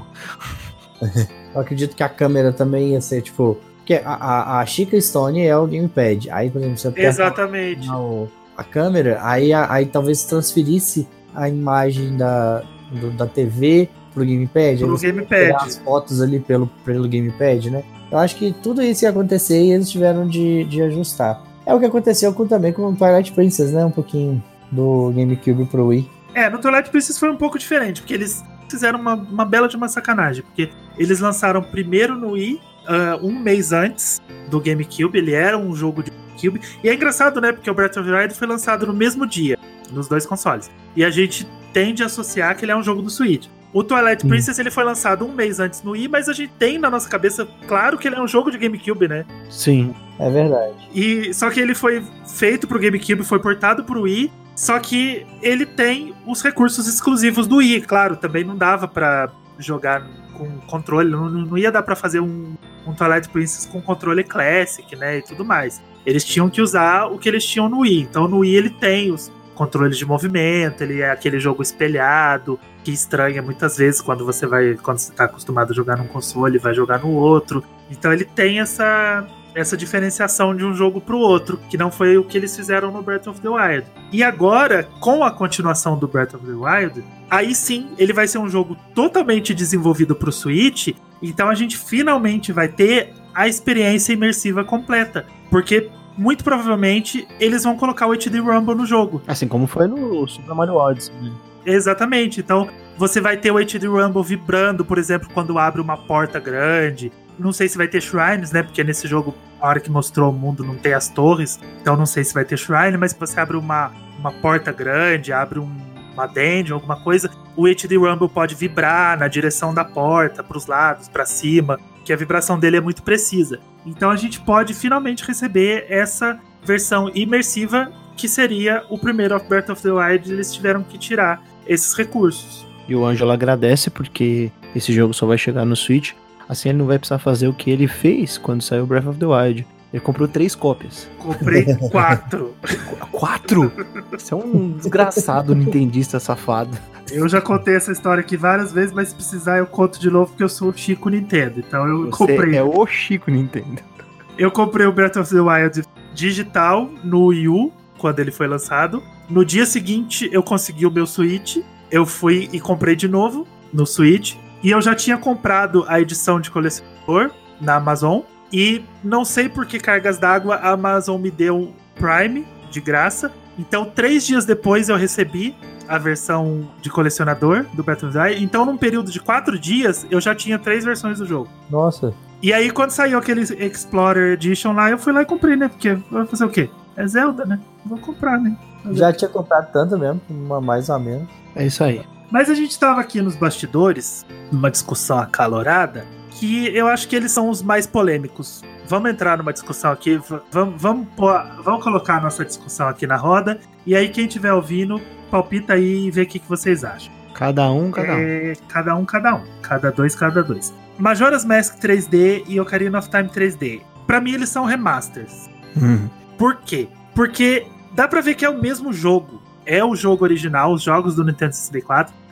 Eu acredito que a câmera também ia ser, tipo... Porque a, a, a Chica Stone é o gamepad. Aí, por exemplo, você aperta Exatamente. A, a câmera, aí, a, aí talvez transferisse a imagem da, do, da T V... pro gamepad, pro gamepad. As fotos ali pelo, pelo gamepad, né? Eu acho que tudo isso ia acontecer e eles tiveram de, de ajustar. É o que aconteceu com, também com o Twilight Princess, né? Um pouquinho do GameCube pro Wii. É, no Twilight Princess foi um pouco diferente, porque eles fizeram uma, uma bela de uma sacanagem, porque eles lançaram primeiro no Wii, uh, um mês antes do GameCube, ele era um jogo de GameCube, e é engraçado, né? Porque o Breath of the Wild foi lançado no mesmo dia, nos dois consoles, e a gente tende a associar que ele é um jogo do Switch. O Twilight hum. Princess ele foi lançado um mês antes no Wii, mas a gente tem na nossa cabeça, claro que ele é um jogo de GameCube, né? Sim. É verdade. E, só que ele foi feito pro GameCube, foi portado pro Wii, só que ele tem os recursos exclusivos do Wii, claro, também não dava pra jogar com controle, não, não ia dar pra fazer um, um Twilight Princess com controle Classic, né, e tudo mais. Eles tinham que usar o que eles tinham no Wii, então no Wii ele tem os controles de movimento, ele é aquele jogo espelhado, que estranha muitas vezes quando você vai, quando você tá acostumado a jogar num console e vai jogar no outro. Então ele tem essa, essa diferenciação de um jogo pro outro, que não foi o que eles fizeram no Breath of the Wild. E agora, com a continuação do Breath of the Wild, aí sim, ele vai ser um jogo totalmente desenvolvido pro Switch, então a gente finalmente vai ter a experiência imersiva completa, porque muito provavelmente eles vão colocar o H D Rumble no jogo. Assim como foi no Super Mario Odyssey, né? Exatamente, então você vai ter o H D Rumble vibrando, por exemplo, quando abre uma porta grande. Não sei se vai ter shrines, né, porque nesse jogo, a hora que mostrou o mundo, não tem as torres, então não sei se vai ter shrine, mas se você abre uma, uma porta grande, abre um, uma dungeon, alguma coisa, o H D Rumble pode vibrar na direção da porta, pros lados, pra cima, que a vibração dele é muito precisa. Então a gente pode finalmente receber essa versão imersiva, que seria o primeiro of Breath of the Wild, eles tiveram que tirar esses recursos. E o Ângelo agradece porque esse jogo só vai chegar no Switch, assim ele não vai precisar fazer o que ele fez quando saiu Breath of the Wild. Ele comprou três cópias. Comprei quatro. Quatro? Você é um desgraçado nintendista safado. Eu já contei essa história aqui várias vezes, mas se precisar eu conto de novo porque eu sou o Chico Nintendo. Então eu Você comprei. é o Chico Nintendo. Eu comprei o Breath of the Wild digital no Wii U, quando ele foi lançado. No dia seguinte eu consegui o meu Switch. Eu fui e comprei de novo no Switch. E eu já tinha comprado a edição de colecionador na Amazon. E não sei por que cargas d'água a Amazon me deu Prime de graça. Então, três dias depois eu recebi a versão de colecionador do Breath of the Wild. Então, num período de quatro dias, eu já tinha três versões do jogo. Nossa. E aí, quando saiu aquele Explorer Edition lá, eu fui lá e comprei, né? Porque vai fazer o quê? É Zelda, né? Vou comprar, né? Já tinha comprado tanto mesmo, uma mais ou menos. É isso aí. Mas a gente tava aqui nos bastidores, numa discussão acalorada, que eu acho que eles são os mais polêmicos. Vamos entrar numa discussão aqui, vamos, vamos, pôr, vamos colocar a nossa discussão aqui na roda, e aí quem estiver ouvindo, palpita aí e vê o que, que vocês acham. Cada um, cada um. É, cada um, cada um. Cada dois, cada dois. Majora's Mask três D e Ocarina of Time três D. Pra mim, eles são remasters. Hum. Por quê? Porque dá pra ver que é o mesmo jogo. É o jogo original, os jogos do Nintendo sessenta e quatro.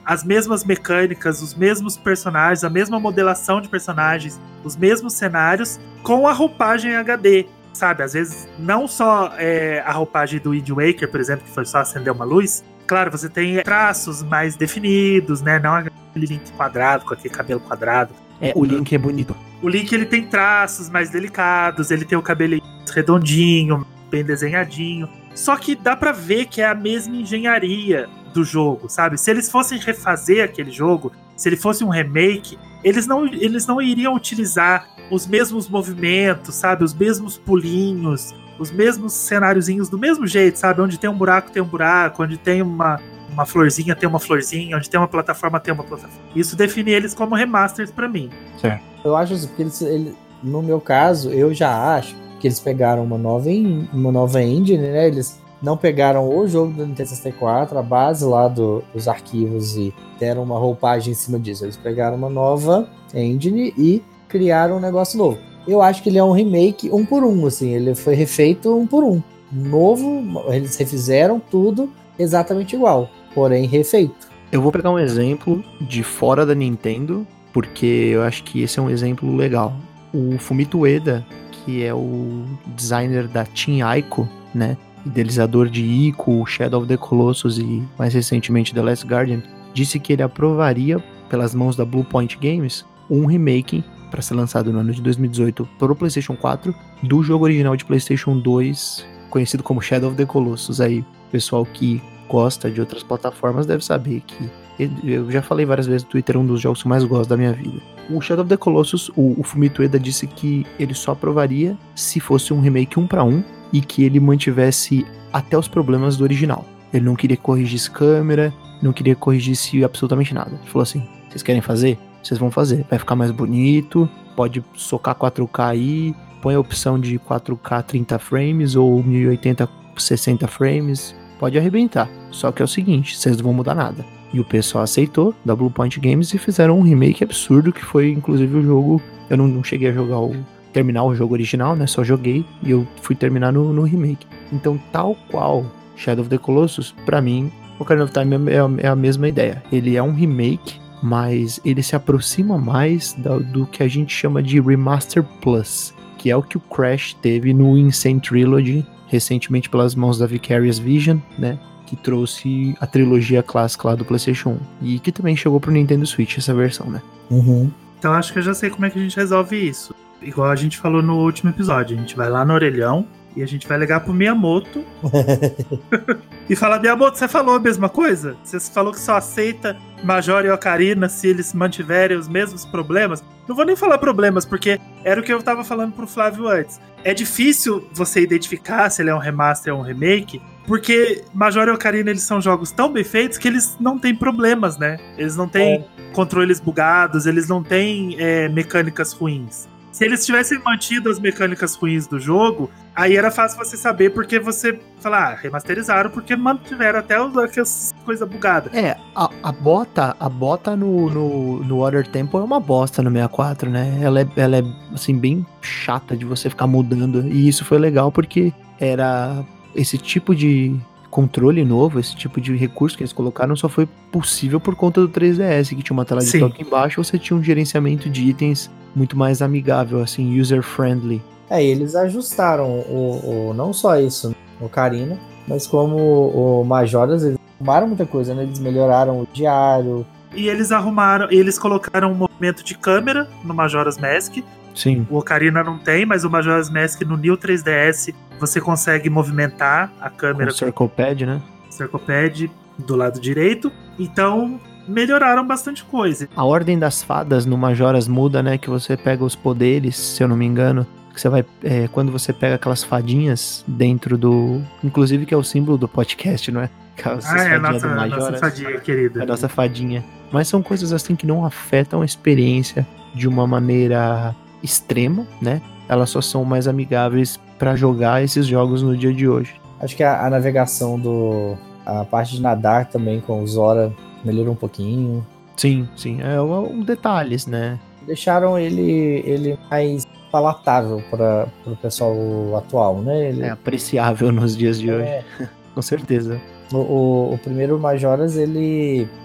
as mesmas mecânicas, os mesmos personagens, a mesma modelação de personagens, os mesmos cenários, com a roupagem H D, sabe? Às vezes, não só é, a roupagem do Wind Waker, por exemplo, que foi só acender uma luz. Claro, você tem traços mais definidos, né? Não aquele Link quadrado, com aquele cabelo quadrado. É, o Link é bonito. O Link, ele tem traços mais delicados, ele tem o cabelo redondinho, bem desenhadinho. Só que dá pra ver que é a mesma engenharia do jogo, sabe? Se eles fossem refazer aquele jogo, se ele fosse um remake, eles não, eles não iriam utilizar os mesmos movimentos, sabe? Os mesmos pulinhos, os mesmos cenáriozinhos do mesmo jeito, sabe? Onde tem um buraco, tem um buraco, onde tem uma, uma florzinha, tem uma florzinha, onde tem uma plataforma, tem uma plataforma. Isso define eles como remasters pra mim. Certo. Eu acho assim, porque eles, ele, no meu caso, eu já acho que eles pegaram uma nova, in, uma nova engine, né? Eles não pegaram o jogo do Nintendo sessenta e quatro, a base lá do, dos arquivos, e deram uma roupagem em cima disso. Eles pegaram uma nova engine e criaram um negócio novo. Eu acho que ele é um remake um por um, assim. Ele foi refeito um por um. Novo, eles refizeram tudo exatamente igual, porém refeito. Eu vou pegar um exemplo de fora da Nintendo, porque eu acho que esse é um exemplo legal. O Fumito Ueda, que é o designer da Team Ico, né? Idealizador de Ico, Shadow of the Colossus e mais recentemente The Last Guardian, disse que ele aprovaria, pelas mãos da Bluepoint Games, um remake para ser lançado no ano de dois mil e dezoito para o PlayStation quatro do jogo original de PlayStation dois, conhecido como Shadow of the Colossus. Aí, o pessoal que gosta de outras plataformas deve saber que eu já falei várias vezes no Twitter, é um dos jogos que eu mais gosto da minha vida. O Shadow of the Colossus, o, o Fumito Ueda disse que ele só aprovaria se fosse um remake um para um e que ele mantivesse até os problemas do original. Ele não queria que corrigisse câmera, não queria que corrigisse absolutamente nada. Ele falou assim, vocês querem fazer? Vocês vão fazer. Vai ficar mais bonito, pode socar quatro K aí, põe a opção de quatro K trinta frames ou mil e oitenta sessenta frames, pode arrebentar. Só que é o seguinte, vocês não vão mudar nada. E o pessoal aceitou, da Bluepoint Games, e fizeram um remake absurdo, que foi inclusive o jogo... Eu não, não cheguei a jogar o... terminar o jogo original, né? Só joguei e eu fui terminar no, no remake. Então, tal qual Shadow of the Colossus, pra mim, Ocarina of Time é, é, é a mesma ideia. Ele é um remake, mas ele se aproxima mais da, do que a gente chama de Remaster Plus, que é o que o Crash teve no Insane Trilogy, recentemente pelas mãos da Vicarious Vision, né? Que trouxe a trilogia clássica lá do PlayStation um. E que também chegou pro Nintendo Switch, essa versão, né? Uhum. Então acho que eu já sei como é que a gente resolve isso. Igual a gente falou no último episódio. A gente vai lá no orelhão e a gente vai ligar pro Miyamoto e falar, Miyamoto, você falou a mesma coisa? Você falou que só aceita Majora e Ocarina se eles mantiverem os mesmos problemas? Não vou nem falar problemas, porque era o que eu tava falando pro Flávio antes. É difícil você identificar se ele é um remaster ou um remake, porque Majora e Ocarina, eles são jogos tão bem feitos que eles não têm problemas, né? Eles não têm é. controles bugados, eles não têm é, mecânicas ruins. Se eles tivessem mantido as mecânicas ruins do jogo, aí era fácil você saber, porque você falar, ah, remasterizaram porque mantiveram até aquelas coisas bugadas. É, a, a bota, a bota no, no, no Water Temple é uma bosta no sessenta e quatro, né? Ela é, ela é, assim, bem chata de você ficar mudando, e isso foi legal porque era esse tipo de controle novo, esse tipo de recurso que eles colocaram só foi possível por conta do três D S, que tinha uma tela de Sim. toque embaixo, você tinha um gerenciamento de itens muito mais amigável, assim, user-friendly. É, eles ajustaram o, o, não só isso no Ocarina, mas como o, o Majoras, eles arrumaram muita coisa, né? Eles melhoraram o diário. E eles arrumaram, eles colocaram um movimento de câmera no Majora's Mask. Sim. O Ocarina não tem, mas o Majora's Mask no New três D S você consegue movimentar a câmera. Com o Circle Pad, né? Circle Pad do lado direito. Então, melhoraram bastante coisa. A ordem das fadas no Majora's muda, né? Que você pega os poderes, se eu não me engano. Que você vai. É, quando você pega aquelas fadinhas dentro do. Inclusive, que é o símbolo do podcast, não é? Aquelas ah, é a nossa, nossa fadinha, querida. É a nossa fadinha. Mas são coisas assim que não afetam a experiência de uma maneira extrema, né? Elas só são mais amigáveis para jogar esses jogos no dia de hoje. Acho que a, a navegação do... a parte de nadar também com o Zora melhorou um pouquinho. Sim, sim. É um, um detalhes, né? Deixaram ele, ele mais palatável para o pessoal atual, né? Ele... É apreciável nos dias de é. hoje. Com certeza. O, o, o primeiro Majoras, ele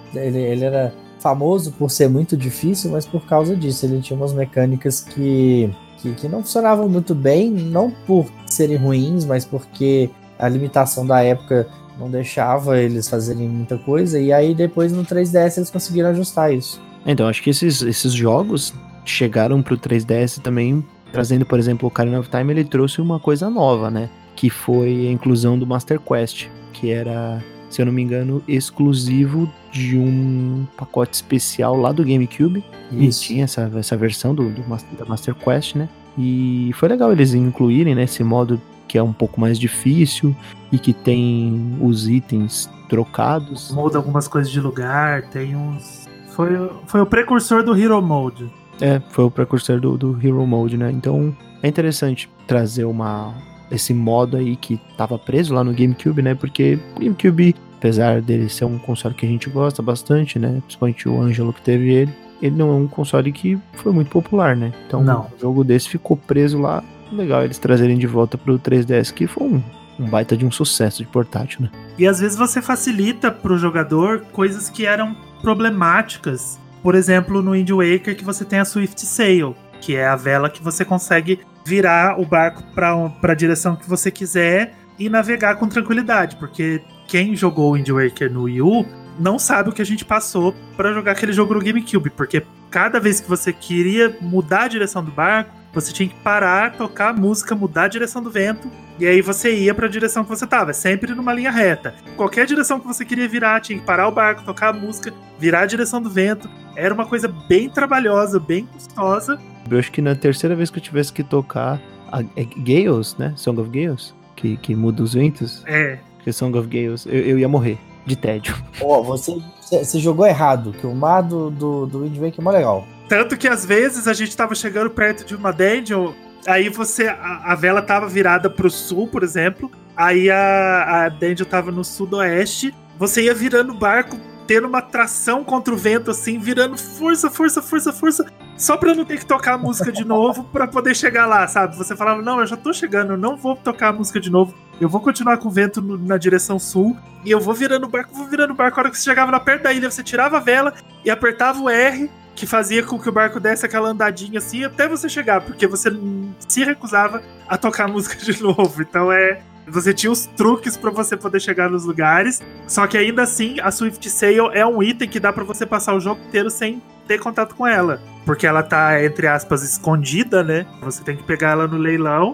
Ele, ele era famoso por ser muito difícil, mas por causa disso. Ele tinha umas mecânicas que, que, que não funcionavam muito bem, não por serem ruins, mas porque a limitação da época não deixava eles fazerem muita coisa. E aí depois no três D S eles conseguiram ajustar isso. Então, acho que esses, esses jogos chegaram pro três D S também, trazendo, por exemplo, o Ocarina of Time, ele trouxe uma coisa nova, né? Que foi a inclusão do Master Quest, que era, se eu não me engano, exclusivo de um pacote especial lá do GameCube. E Isso. tinha essa, essa versão do, do Master, da Master Quest, né? E foi legal eles incluírem, né, esse modo que é um pouco mais difícil e que tem os itens trocados. Muda algumas coisas de lugar, tem uns... Foi, foi o precursor do Hero Mode. É, foi o precursor do, do Hero Mode, né? Então é interessante trazer uma, esse modo aí que tava preso lá no GameCube, né? Porque o GameCube, apesar dele ser um console que a gente gosta bastante, né? Principalmente o Ângelo que teve ele, ele não é um console que foi muito popular, né? Então não. um jogo desse ficou preso lá. Legal eles trazerem de volta pro três D S, que foi um, um baita de um sucesso de portátil, né? E às vezes você facilita pro jogador coisas que eram problemáticas. Por exemplo, no Wind Waker que você tem a Swift Sail, que é a vela que você consegue virar o barco para a direção que você quiser e navegar com tranquilidade, porque quem jogou Wind Waker no Wii U não sabe o que a gente passou para jogar aquele jogo no GameCube, porque cada vez que você queria mudar a direção do barco, você tinha que parar, tocar a música, mudar a direção do vento, e aí você ia para a direção que você tava, sempre numa linha reta. Qualquer direção que você queria virar, tinha que parar o barco, tocar a música, virar a direção do vento. Era uma coisa bem trabalhosa, bem custosa. Eu acho que na terceira vez que eu tivesse que tocar a, é Gales, né? Song of Gales, que, que muda os ventos. É. Que é Song of Gales, eu, eu ia morrer de tédio. Ó, oh, você, você jogou errado, que o mar do, do, do Wind Waker é mó legal. Tanto que às vezes a gente tava chegando perto de uma dungeon, aí você, a, a vela tava virada pro sul, por exemplo, aí a, a dungeon tava no sudoeste, você ia virando o barco, tendo uma tração contra o vento, assim, virando força, força, força, força, só pra não ter que tocar a música de novo pra poder chegar lá, sabe? Você falava, não, eu já tô chegando, eu não vou tocar a música de novo, eu vou continuar com o vento no, na direção sul, e eu vou virando o barco, vou virando o barco, a hora que você chegava lá perto da ilha, você tirava a vela e apertava o R, que fazia com que o barco desse aquela andadinha assim, até você chegar, porque você se recusava a tocar a música de novo, então é... Você tinha os truques pra você poder chegar nos lugares, só que ainda assim a Swift Sail é um item que dá pra você passar o jogo inteiro sem ter contato com ela, porque ela tá, entre aspas, escondida, né? Você tem que pegar ela no leilão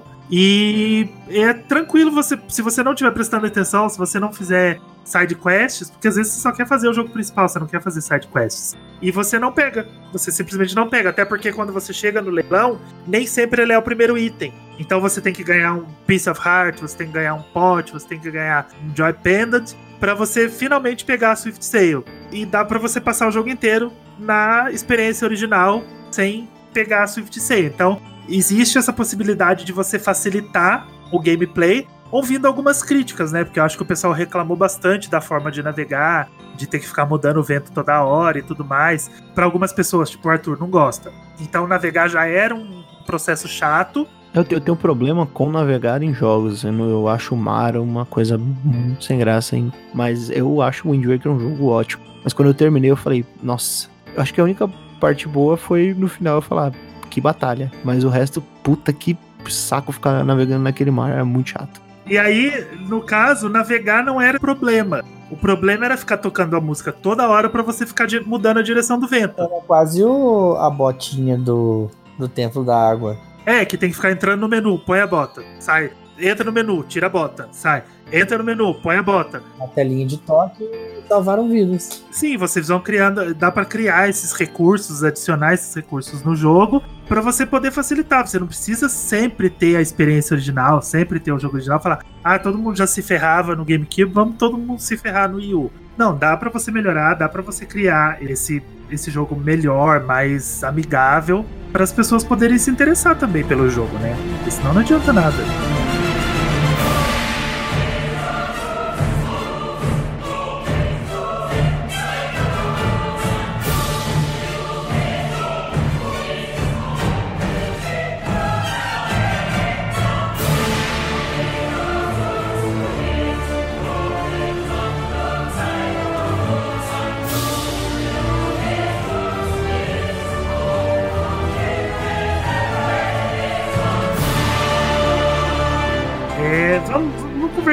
e é tranquilo, você, se você não estiver prestando atenção, se você não fizer side quests, porque às vezes você só quer fazer o jogo principal, você não quer fazer side quests, e você não pega, você simplesmente não pega, até porque quando você chega no leilão, nem sempre ele é o primeiro item, então você tem que ganhar um Piece of Heart, você tem que ganhar um pot, você tem que ganhar um Joy Pendant, pra você finalmente pegar a Swift Sail, e dá pra você passar o jogo inteiro na experiência original, sem pegar a Swift Sail, então existe essa possibilidade de você facilitar o gameplay, ouvindo algumas críticas, né? Porque eu acho que o pessoal reclamou bastante da forma de navegar, de ter que ficar mudando o vento toda hora e tudo mais. Para algumas pessoas, tipo o Arthur, não gosta. Então navegar já era um processo chato. Eu tenho, eu tenho problema com navegar em jogos. Eu, eu acho o mar uma coisa muito sem graça, hein? Mas eu acho o Wind Waker um jogo ótimo. Mas quando eu terminei, eu falei, nossa, eu acho que a única parte boa foi no final eu falar, que batalha. Mas o resto, puta que saco ficar navegando naquele mar, era muito chato. E aí, no caso, navegar não era problema. O problema era ficar tocando a música toda hora pra você ficar mudando a direção do vento. Era quase o, a botinha do, do Templo da Água. É, que tem que ficar entrando no menu, põe a bota, sai. Entra no menu, tira a bota, sai. Entra no menu, põe a bota. Na telinha de toque, salvaram vidas. Sim, vocês vão criando, dá pra criar esses recursos, adicionar esses recursos no jogo, pra você poder facilitar. Você não precisa sempre ter a experiência original, sempre ter o jogo original, falar, ah, todo mundo já se ferrava no GameCube, vamos todo mundo se ferrar no Wii U. Não, dá pra você melhorar, dá pra você criar esse, esse jogo melhor, mais amigável, para as pessoas poderem se interessar também pelo jogo, né? Porque senão não adianta nada.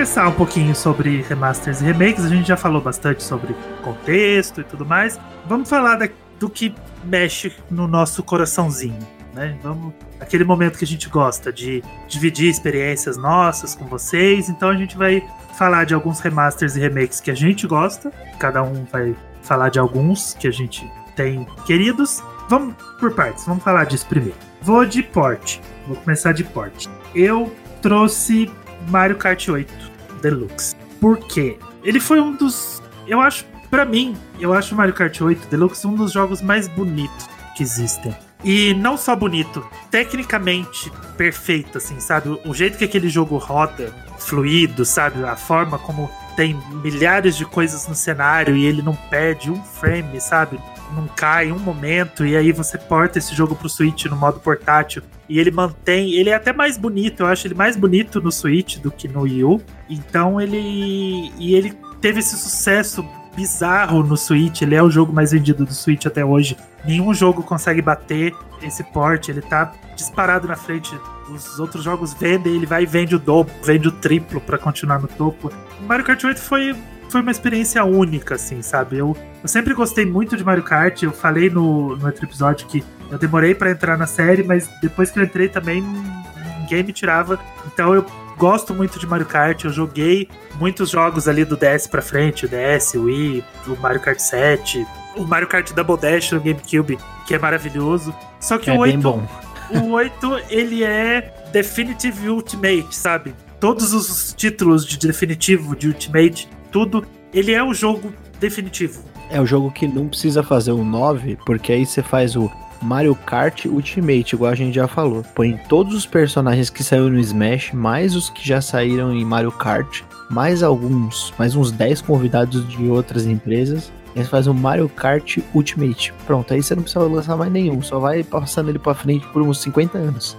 conversar um pouquinho sobre remasters e remakes. A gente já falou bastante sobre contexto e tudo mais. Vamos falar da, do que mexe no nosso coraçãozinho, né? Vamos, aquele momento que a gente gosta de dividir experiências nossas com vocês. Então a gente vai falar de alguns remasters e remakes que a gente gosta. Cada um vai falar de alguns que a gente tem queridos. Vamos por partes, vamos falar disso primeiro. Vou de port. Vou começar de port. Eu trouxe Mario Kart oito Deluxe. Por quê? Ele foi um dos... Eu acho, pra mim, eu acho o Mario Kart oito Deluxe um dos jogos mais bonitos que existem. E não só bonito, tecnicamente perfeito, assim, sabe? O jeito que aquele jogo roda, fluido, sabe? A forma como tem milhares de coisas no cenário e ele não perde um frame, sabe? Não cai em um momento, e aí você porta esse jogo pro Switch no modo portátil, e ele mantém, ele é até mais bonito, eu acho ele mais bonito no Switch do que no Wii U, então ele, e ele teve esse sucesso bizarro no Switch, ele é o jogo mais vendido do Switch até hoje, nenhum jogo consegue bater esse port, ele tá disparado na frente, os outros jogos vendem, ele vai e vende o dobro, vende o triplo pra continuar no topo. O Mario Kart oito foi... foi uma experiência única, assim, sabe? Eu, eu sempre gostei muito de Mario Kart, eu falei no, no outro episódio que eu demorei pra entrar na série, mas depois que eu entrei também, ninguém me tirava. Então eu gosto muito de Mario Kart, eu joguei muitos jogos ali do D S pra frente, o D S, o Wii, o Mario Kart sete, o Mario Kart Double Dash no GameCube, que é maravilhoso. Só que é o oito, bem bom. O oito, ele é Definitive Ultimate, sabe? Todos os títulos de definitivo, de Ultimate, tudo, ele é o jogo definitivo. É o jogo que não precisa fazer o nove, porque aí você faz o Mario Kart Ultimate, igual a gente já falou. Põe todos os personagens que saíram no Smash, mais os que já saíram em Mario Kart, mais alguns, mais uns dez convidados de outras empresas. E aí você faz o Mario Kart Ultimate. Pronto, aí você não precisa lançar mais nenhum, só vai passando ele pra frente por uns cinquenta anos.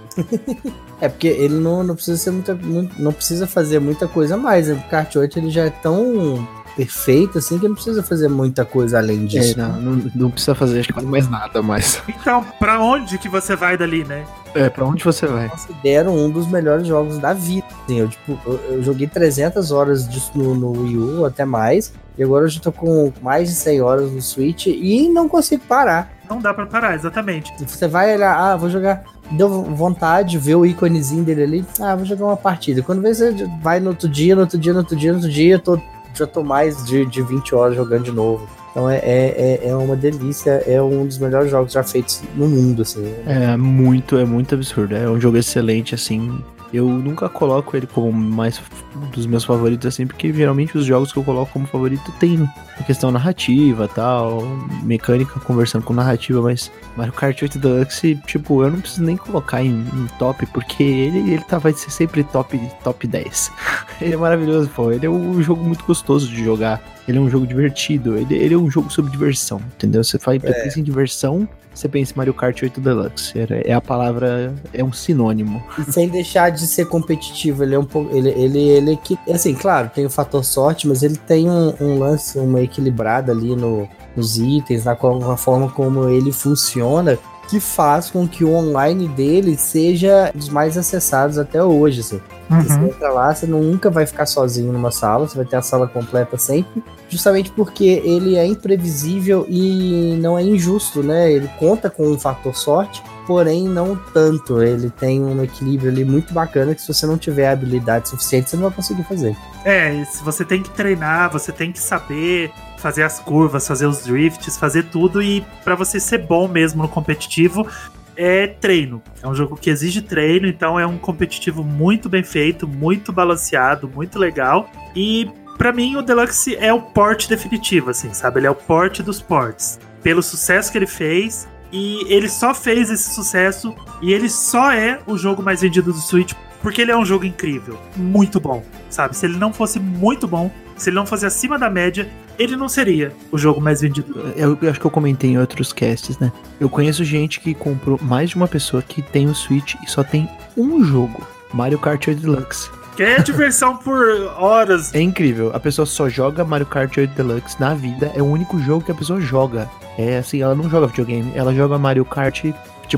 É porque ele não, não precisa ser muita, não precisa fazer muita coisa a mais, né? O Kart oito ele já é tão perfeito assim que não precisa fazer muita coisa além disso. É, não, não, não precisa fazer acho que mais nada mais. Então, pra onde que você vai dali, né? É, pra onde você vai? Eu considero um dos melhores jogos da vida. Assim, eu, tipo, eu, eu joguei trezentas horas disso no, no Wii U, até mais. E agora eu já tô com mais de cem horas no Switch e não consigo parar. Não dá pra parar, exatamente. Você vai olhar, ah, vou jogar... Deu vontade, ver o íconezinho dele ali, ah, vou jogar uma partida. Quando vê, você vai no outro dia, no outro dia, no outro dia, no outro dia, eu tô, já tô mais de, de vinte horas jogando de novo. Então é, é, é uma delícia, é um dos melhores jogos já feitos no mundo, assim. É muito, é muito absurdo, é um jogo excelente, assim. Eu nunca coloco ele como mais um dos meus favoritos, assim, porque geralmente os jogos que eu coloco como favorito tem a questão narrativa e tal, mecânica conversando com narrativa, mas Mario Kart oito Deluxe, tipo, eu não preciso nem colocar em, em top, porque ele, ele tá, vai ser sempre top, top dez. Ele é maravilhoso, pô, ele é um jogo muito gostoso de jogar, ele é um jogo divertido, ele, ele é um jogo sobre diversão, entendeu? Você faz, é. pensa em diversão, você pensa em Mario Kart oito Deluxe, é a palavra, é um sinônimo. E sem deixar de ser competitivo, ele é um pouco, ele, ele, ele que, assim, claro, tem o fator sorte, mas ele tem um, um lance, uma equilibrada ali no, nos itens, na, na forma como ele funciona, que faz com que o online dele seja dos mais acessados até hoje, assim. Uhum. Você entra lá, você nunca vai ficar sozinho numa sala, você vai ter a sala completa sempre, justamente porque ele é imprevisível e não é injusto, né? Ele conta com um fator sorte, porém não tanto. Ele tem um equilíbrio ali muito bacana que se você não tiver habilidade suficiente, você não vai conseguir fazer. É, você tem que treinar, você tem que saber fazer as curvas, fazer os drifts, fazer tudo, e pra você ser bom mesmo no competitivo, é treino. É um jogo que exige treino, então é um competitivo muito bem feito, muito balanceado, muito legal, e pra mim o Deluxe é o port definitivo, assim, sabe? Ele é o port dos ports. Pelo sucesso que ele fez, e ele só fez esse sucesso, e ele só é o jogo mais vendido do Switch, porque ele é um jogo incrível, muito bom, sabe? Se ele não fosse muito bom, se ele não fosse acima da média, ele não seria o jogo mais vendido. Eu, eu acho que eu comentei em outros casts, né? Eu conheço gente que comprou, mais de uma pessoa que tem o Switch e só tem um jogo, Mario Kart oito Deluxe. Que é diversão por horas. É incrível, a pessoa só joga Mario Kart oito Deluxe na vida, é o único jogo que a pessoa joga. É assim, ela não joga videogame, ela joga Mario Kart, tipo,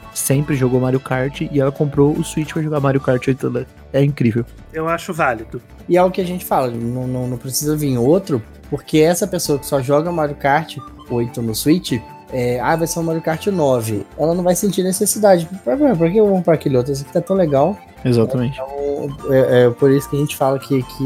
sempre jogou Mario Kart e ela comprou o Switch pra jogar Mario Kart oito. É incrível. Eu acho válido. E é o que a gente fala, não, não, não precisa vir outro, porque essa pessoa que só joga Mario Kart oito no Switch, é, ah, vai ser um Mario Kart nove. Ela não vai sentir necessidade. Por, por que eu vou comprar aquele outro? Esse aqui tá tão legal. Exatamente. Então, é, é por isso que a gente fala que, que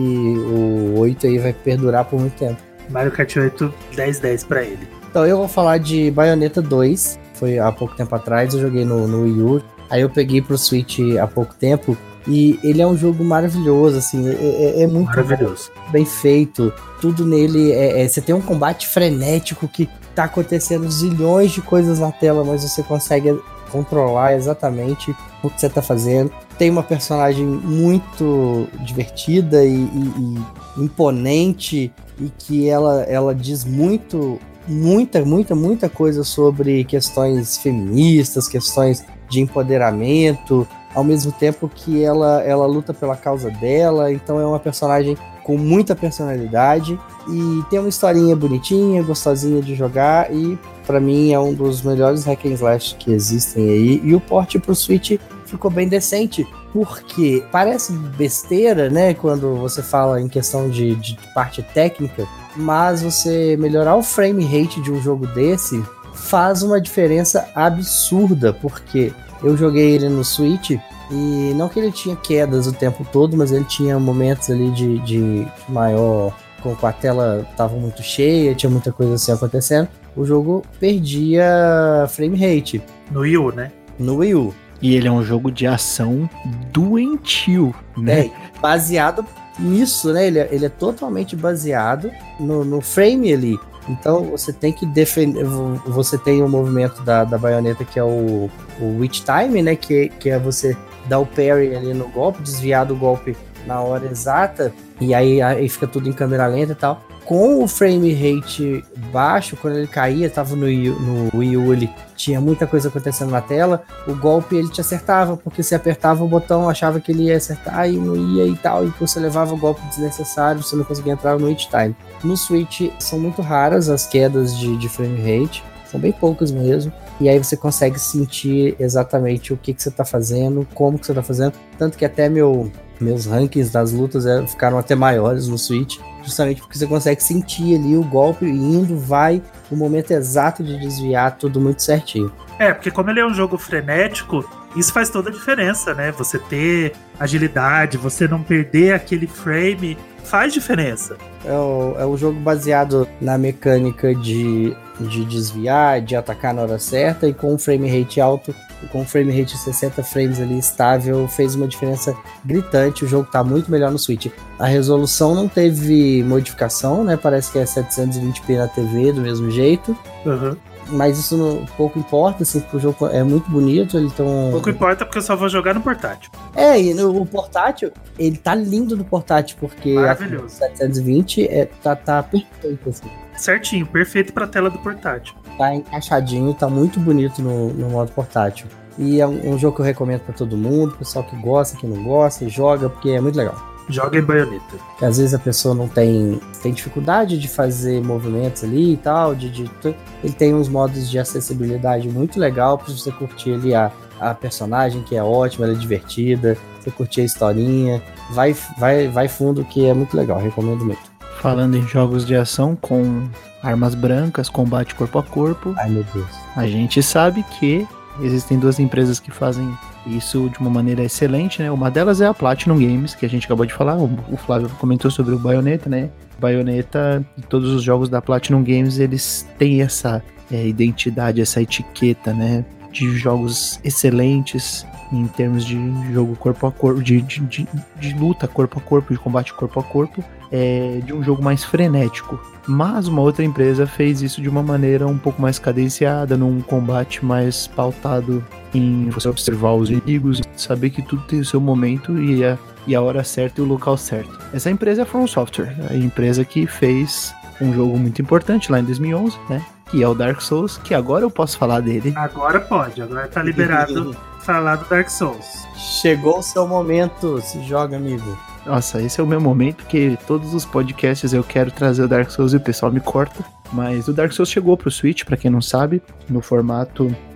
o oito aí vai perdurar por muito tempo. Mario Kart oito, dez dez pra ele. Então eu vou falar de Bayonetta dois. Foi há pouco tempo atrás, eu joguei no, no Wii U. Aí eu peguei pro Switch há pouco tempo. E ele é um jogo maravilhoso, assim, é, é muito maravilhoso. Bom, bem feito. Tudo nele, é, é, você tem um combate frenético que tá acontecendo zilhões de coisas na tela, mas você consegue controlar exatamente o que você tá fazendo. Tem uma personagem muito divertida e, e, e imponente, e que ela, ela diz muito, muita, muita, muita coisa sobre questões feministas, questões de empoderamento, ao mesmo tempo que ela, ela luta pela causa dela. Então é uma personagem com muita personalidade e tem uma historinha bonitinha, gostosinha de jogar, e pra mim é um dos melhores hack and slash que existem aí. E o port pro Switch ficou bem decente, porque parece besteira, né, quando você fala em questão de, de parte técnica, mas você melhorar o frame rate de um jogo desse faz uma diferença absurda, porque eu joguei ele no Switch e não que ele tinha quedas o tempo todo, mas ele tinha momentos ali de, de maior, com a tela tava muito cheia, tinha muita coisa assim acontecendo. O jogo perdia frame rate. No Wii U, né? No Wii U. E ele é um jogo de ação doentio, né? É, baseado nisso, né? Ele é, ele é totalmente baseado no, no frame ali. Então você tem que defender. Você tem o movimento da, da baioneta, que é o, o Witch Time, né? Que, que é você dar o parry ali no golpe, desviar do golpe na hora exata, e aí, aí fica tudo em câmera lenta e tal. Com o frame rate baixo, quando ele caía, tava no, no Wii U, ele tinha muita coisa acontecendo na tela, o golpe ele te acertava, porque você apertava o botão, achava que ele ia acertar e não ia e tal, e você levava o golpe desnecessário, você não conseguia entrar no Witch Time. No Switch são muito raras as quedas de, de frame rate, são bem poucas mesmo, e aí você consegue sentir exatamente o que, que você tá fazendo, como que você tá fazendo, tanto que até meu... meus rankings das lutas ficaram até maiores no Switch, justamente porque você consegue sentir ali o golpe indo, vai, o momento exato de desviar, tudo muito certinho. É, porque como ele é um jogo frenético, isso faz toda a diferença, né? Você ter agilidade, você não perder aquele frame, faz diferença. É o, é um jogo baseado na mecânica de, de desviar, de atacar na hora certa, e com um frame rate alto, com um frame rate de sessenta frames ali estável, fez uma diferença gritante. O jogo tá muito melhor no Switch. A resolução não teve modificação, né? Parece que é setecentos e vinte p na T V do mesmo jeito. Uhum. Mas isso não, pouco importa, assim, porque o jogo é muito bonito, ele tem um... Pouco importa porque eu só vou jogar no portátil. É, e no o portátil, ele tá lindo no portátil, porque maravilhoso. A setecentos e vinte é, tá, tá perfeito, assim. Certinho, perfeito pra tela do portátil. Tá encaixadinho, tá muito bonito no, no modo portátil. E é um, um jogo que eu recomendo pra todo mundo, pessoal que gosta, que não gosta, joga, porque é muito legal. Joga em Bayonetta. Porque às vezes a pessoa não tem, tem dificuldade de fazer movimentos ali e tal, de, de, ele tem uns modos de acessibilidade muito legal pra você curtir ali a, a personagem, que é ótima, ela é divertida, você curtir a historinha, vai, vai, vai fundo, que é muito legal, recomendo muito. Falando em jogos de ação com armas brancas, combate corpo a corpo, ai meu Deus, a gente sabe que existem duas empresas que fazem isso de uma maneira excelente, né? Uma delas é a Platinum Games, que a gente acabou de falar, o Flávio comentou sobre o Bayonetta, né? Bayonetta, todos os jogos da Platinum Games, eles têm essa é, identidade, essa etiqueta, né? De jogos excelentes em termos de jogo corpo a corpo, de, de, de, de luta corpo a corpo, de combate corpo a corpo, é, de um jogo mais frenético. Mas uma outra empresa fez isso de uma maneira um pouco mais cadenciada, num combate mais pautado em você observar os inimigos, saber que tudo tem o seu momento e a, e a hora certa e o local certo. Essa empresa é a From Software, a empresa que fez um jogo muito importante lá em dois mil e onze, né? Que é o Dark Souls, que agora eu posso falar dele. Agora pode, agora tá liberado falar do Dark Souls. Chegou o seu momento, se joga, amigo. Nossa, esse é o meu momento, que todos os podcasts eu quero trazer o Dark Souls e o pessoal me corta. Mas o Dark Souls chegou pro Switch, pra quem não sabe, no formato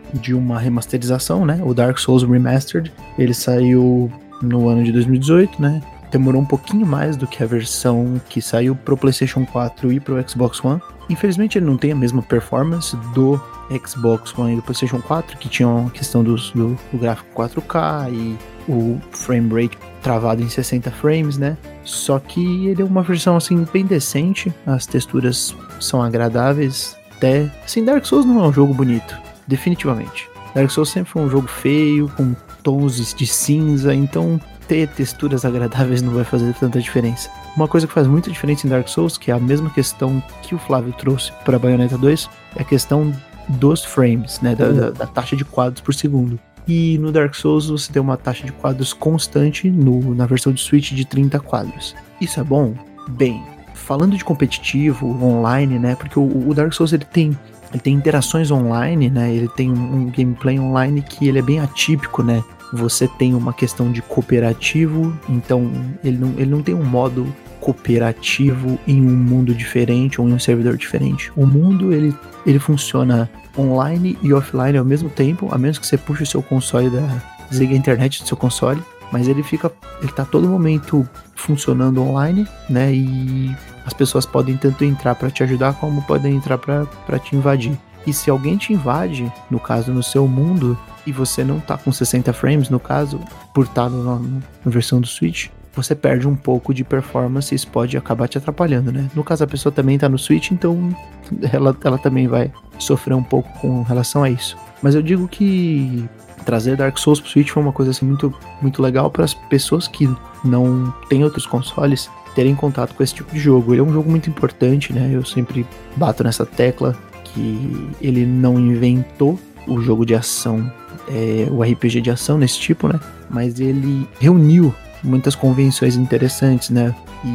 de uma remasterização, né? O Dark Souls Remastered. Ele saiu no ano de dois mil e dezoito, né? Demorou um pouquinho mais do que a versão que saiu pro PlayStation quatro e pro Xbox One. Infelizmente ele não tem a mesma performance do Xbox One e do PlayStation quatro, que tinham a questão dos, do, do gráfico quatro K e o frame rate travado em sessenta frames, né? Só que ele é uma versão assim bem decente, as texturas são agradáveis. Até, assim, Dark Souls não é um jogo bonito, definitivamente. Dark Souls sempre foi um jogo feio, com tons de cinza, então ter texturas agradáveis não vai fazer tanta diferença. Uma coisa que faz muita diferença em Dark Souls, que é a mesma questão que o Flávio trouxe para Bayonetta dois, é a questão dos frames, né, da, da, da taxa de quadros por segundo. E no Dark Souls você tem uma taxa de quadros constante no, na versão de Switch de trinta quadros. Isso é bom? Bem, falando de competitivo, online, né, porque o, o Dark Souls ele tem, ele tem interações online, né, ele tem um, um gameplay online que ele é bem atípico, né. Você tem uma questão de cooperativo, então ele não, ele não tem um modo cooperativo em um mundo diferente ou em um servidor diferente. O mundo ele, ele funciona online e offline ao mesmo tempo, a menos que você puxe o seu console, da, desliga a internet do seu console, mas ele fica, ele tá todo momento funcionando online, né, e as pessoas podem tanto entrar para te ajudar como podem entrar para te invadir. E se alguém te invade, no caso no seu mundo, e você não tá com sessenta frames, no caso, por estar no, no, na versão do Switch, você perde um pouco de performance e isso pode acabar te atrapalhando, né? No caso, a pessoa também tá no Switch, então ela, ela também vai sofrer um pouco com relação a isso. Mas eu digo que trazer Dark Souls pro Switch foi uma coisa assim muito, muito legal para as pessoas que não têm outros consoles terem contato com esse tipo de jogo. Ele é um jogo muito importante, né? Eu sempre bato nessa tecla que ele não inventou o jogo de ação, é, o R P G de ação nesse tipo, né? Mas ele reuniu muitas convenções interessantes, né?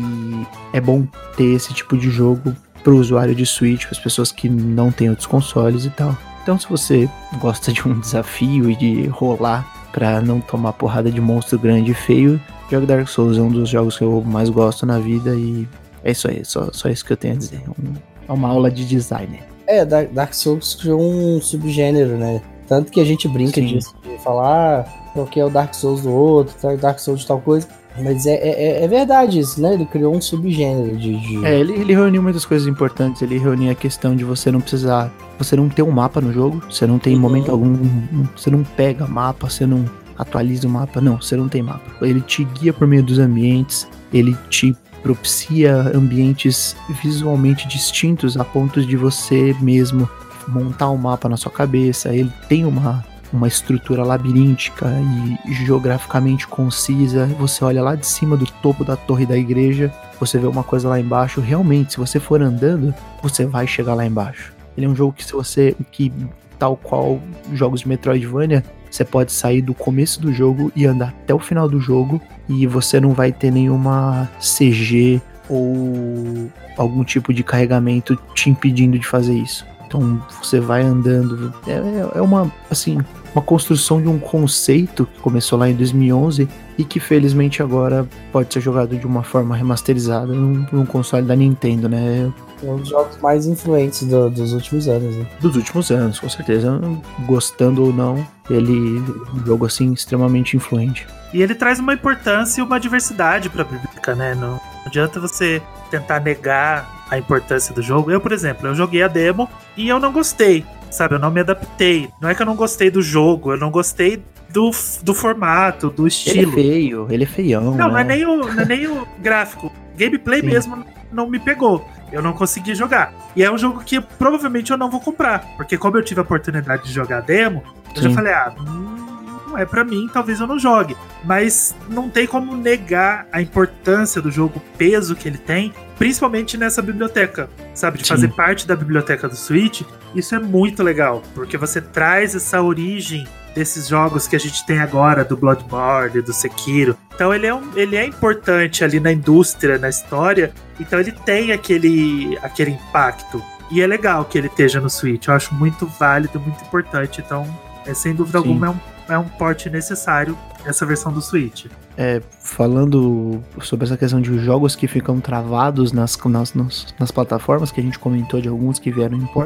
E é bom ter esse tipo de jogo pro usuário de Switch, para as pessoas que não têm outros consoles e tal. Então, se você gosta de um desafio e de rolar pra não tomar porrada de monstro grande e feio, joga Dark Souls, é um dos jogos que eu mais gosto na vida e é isso aí, só, só isso que eu tenho a dizer. Um, é uma aula de design. É, Dark Souls criou um subgênero, né? Tanto que a gente brinca Sim. disso, de falar o que é o Dark Souls do outro, Dark Souls de tal coisa. Mas é, é, é verdade isso, né? Ele criou um subgênero de... de... É, ele, ele reuniu muitas coisas importantes. Ele reuniu a questão de você não precisar... Você não ter um mapa no jogo. Você não tem em uhum. momento algum... Você não pega mapa, você não atualiza o mapa. Não, você não tem mapa. Ele te guia por meio dos ambientes. Ele te propicia ambientes visualmente distintos a ponto de você mesmo montar um mapa na sua cabeça. Ele tem uma... uma estrutura labiríntica e geograficamente concisa. Você olha lá de cima do topo da torre da igreja, você vê uma coisa lá embaixo. Realmente, se você for andando, você vai chegar lá embaixo. Ele é um jogo que, se você, que tal qual jogos de Metroidvania, você pode sair do começo do jogo e andar até o final do jogo e você não vai ter nenhuma C G ou algum tipo de carregamento te impedindo de fazer isso. Então você vai andando, é, é uma, assim, uma construção de um conceito que começou lá em dois mil e onze e que felizmente agora pode ser jogado de uma forma remasterizada num, num console da Nintendo, né? É um dos jogos mais influentes do, dos últimos anos, né? Dos últimos anos, com certeza. Gostando ou não, ele é um jogo assim extremamente influente. E ele traz uma importância e uma diversidade pra biblioteca, né? Não adianta você tentar negar a importância do jogo. Eu, por exemplo, eu joguei a demo e eu não gostei, sabe? Eu não me adaptei. Não é que eu não gostei do jogo, eu não gostei do, do formato, do estilo. Ele é feio, ele é feião. Não, né? não, é nem o, não é nem o gráfico. Gameplay Sim. mesmo não me pegou. Eu não consegui jogar. E é um jogo que provavelmente eu não vou comprar. Porque como eu tive a oportunidade de jogar a demo, eu Sim. já falei, ah... não é pra mim, talvez eu não jogue. Mas não tem como negar a importância do jogo, o peso que ele tem, principalmente nessa biblioteca, sabe? De Sim. fazer parte da biblioteca do Switch. Isso é muito legal, porque você traz essa origem desses jogos que a gente tem agora, do Bloodborne, do Sekiro. Então ele é, um, ele é importante ali na indústria, na história, então ele tem aquele, aquele impacto. E é legal que ele esteja no Switch, eu acho muito válido, muito importante. Então, é, sem dúvida Sim. alguma, é um É um porte necessário essa versão do Switch. É, falando sobre essa questão de jogos que ficam travados nas, nas, nas, nas plataformas, que a gente comentou de alguns que vieram em ports,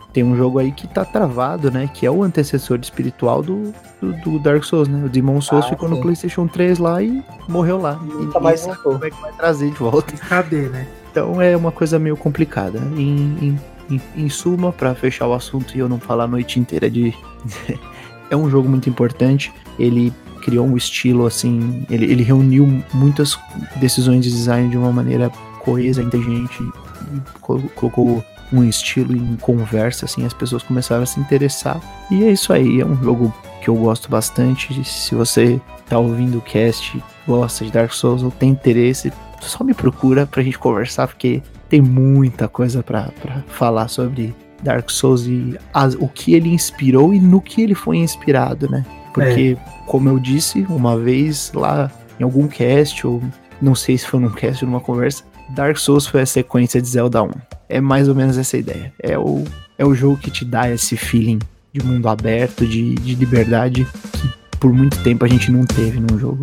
tem um jogo aí que tá travado, né? Que é o antecessor espiritual do, do, do Dark Souls, né? O Demon Souls ah, ficou sim. no PlayStation três lá e morreu lá. Nunca mais voltou. Como é que vai trazer de volta? Cadê, né? Então é uma coisa meio complicada. Em, em, em, em suma, pra fechar o assunto e eu não falar a noite inteira de... é um jogo muito importante. Ele criou um estilo, assim... Ele, ele reuniu muitas decisões de design de uma maneira coesa, inteligente. E colocou um estilo em conversa, assim. As pessoas começaram a se interessar. E é isso aí. É um jogo que eu gosto bastante. Se você tá ouvindo o cast, gosta de Dark Souls ou tem interesse... Só me procura pra gente conversar, porque tem muita coisa pra, pra falar sobre Dark Souls e as, o que ele inspirou e no que ele foi inspirado, né? Porque, é. como eu disse uma vez lá em algum cast, ou não sei se foi num cast ou numa conversa, Dark Souls foi a sequência de Zelda um. É mais ou menos essa ideia. É o, é o jogo que te dá esse feeling de mundo aberto, de, de liberdade, que por muito tempo a gente não teve num jogo.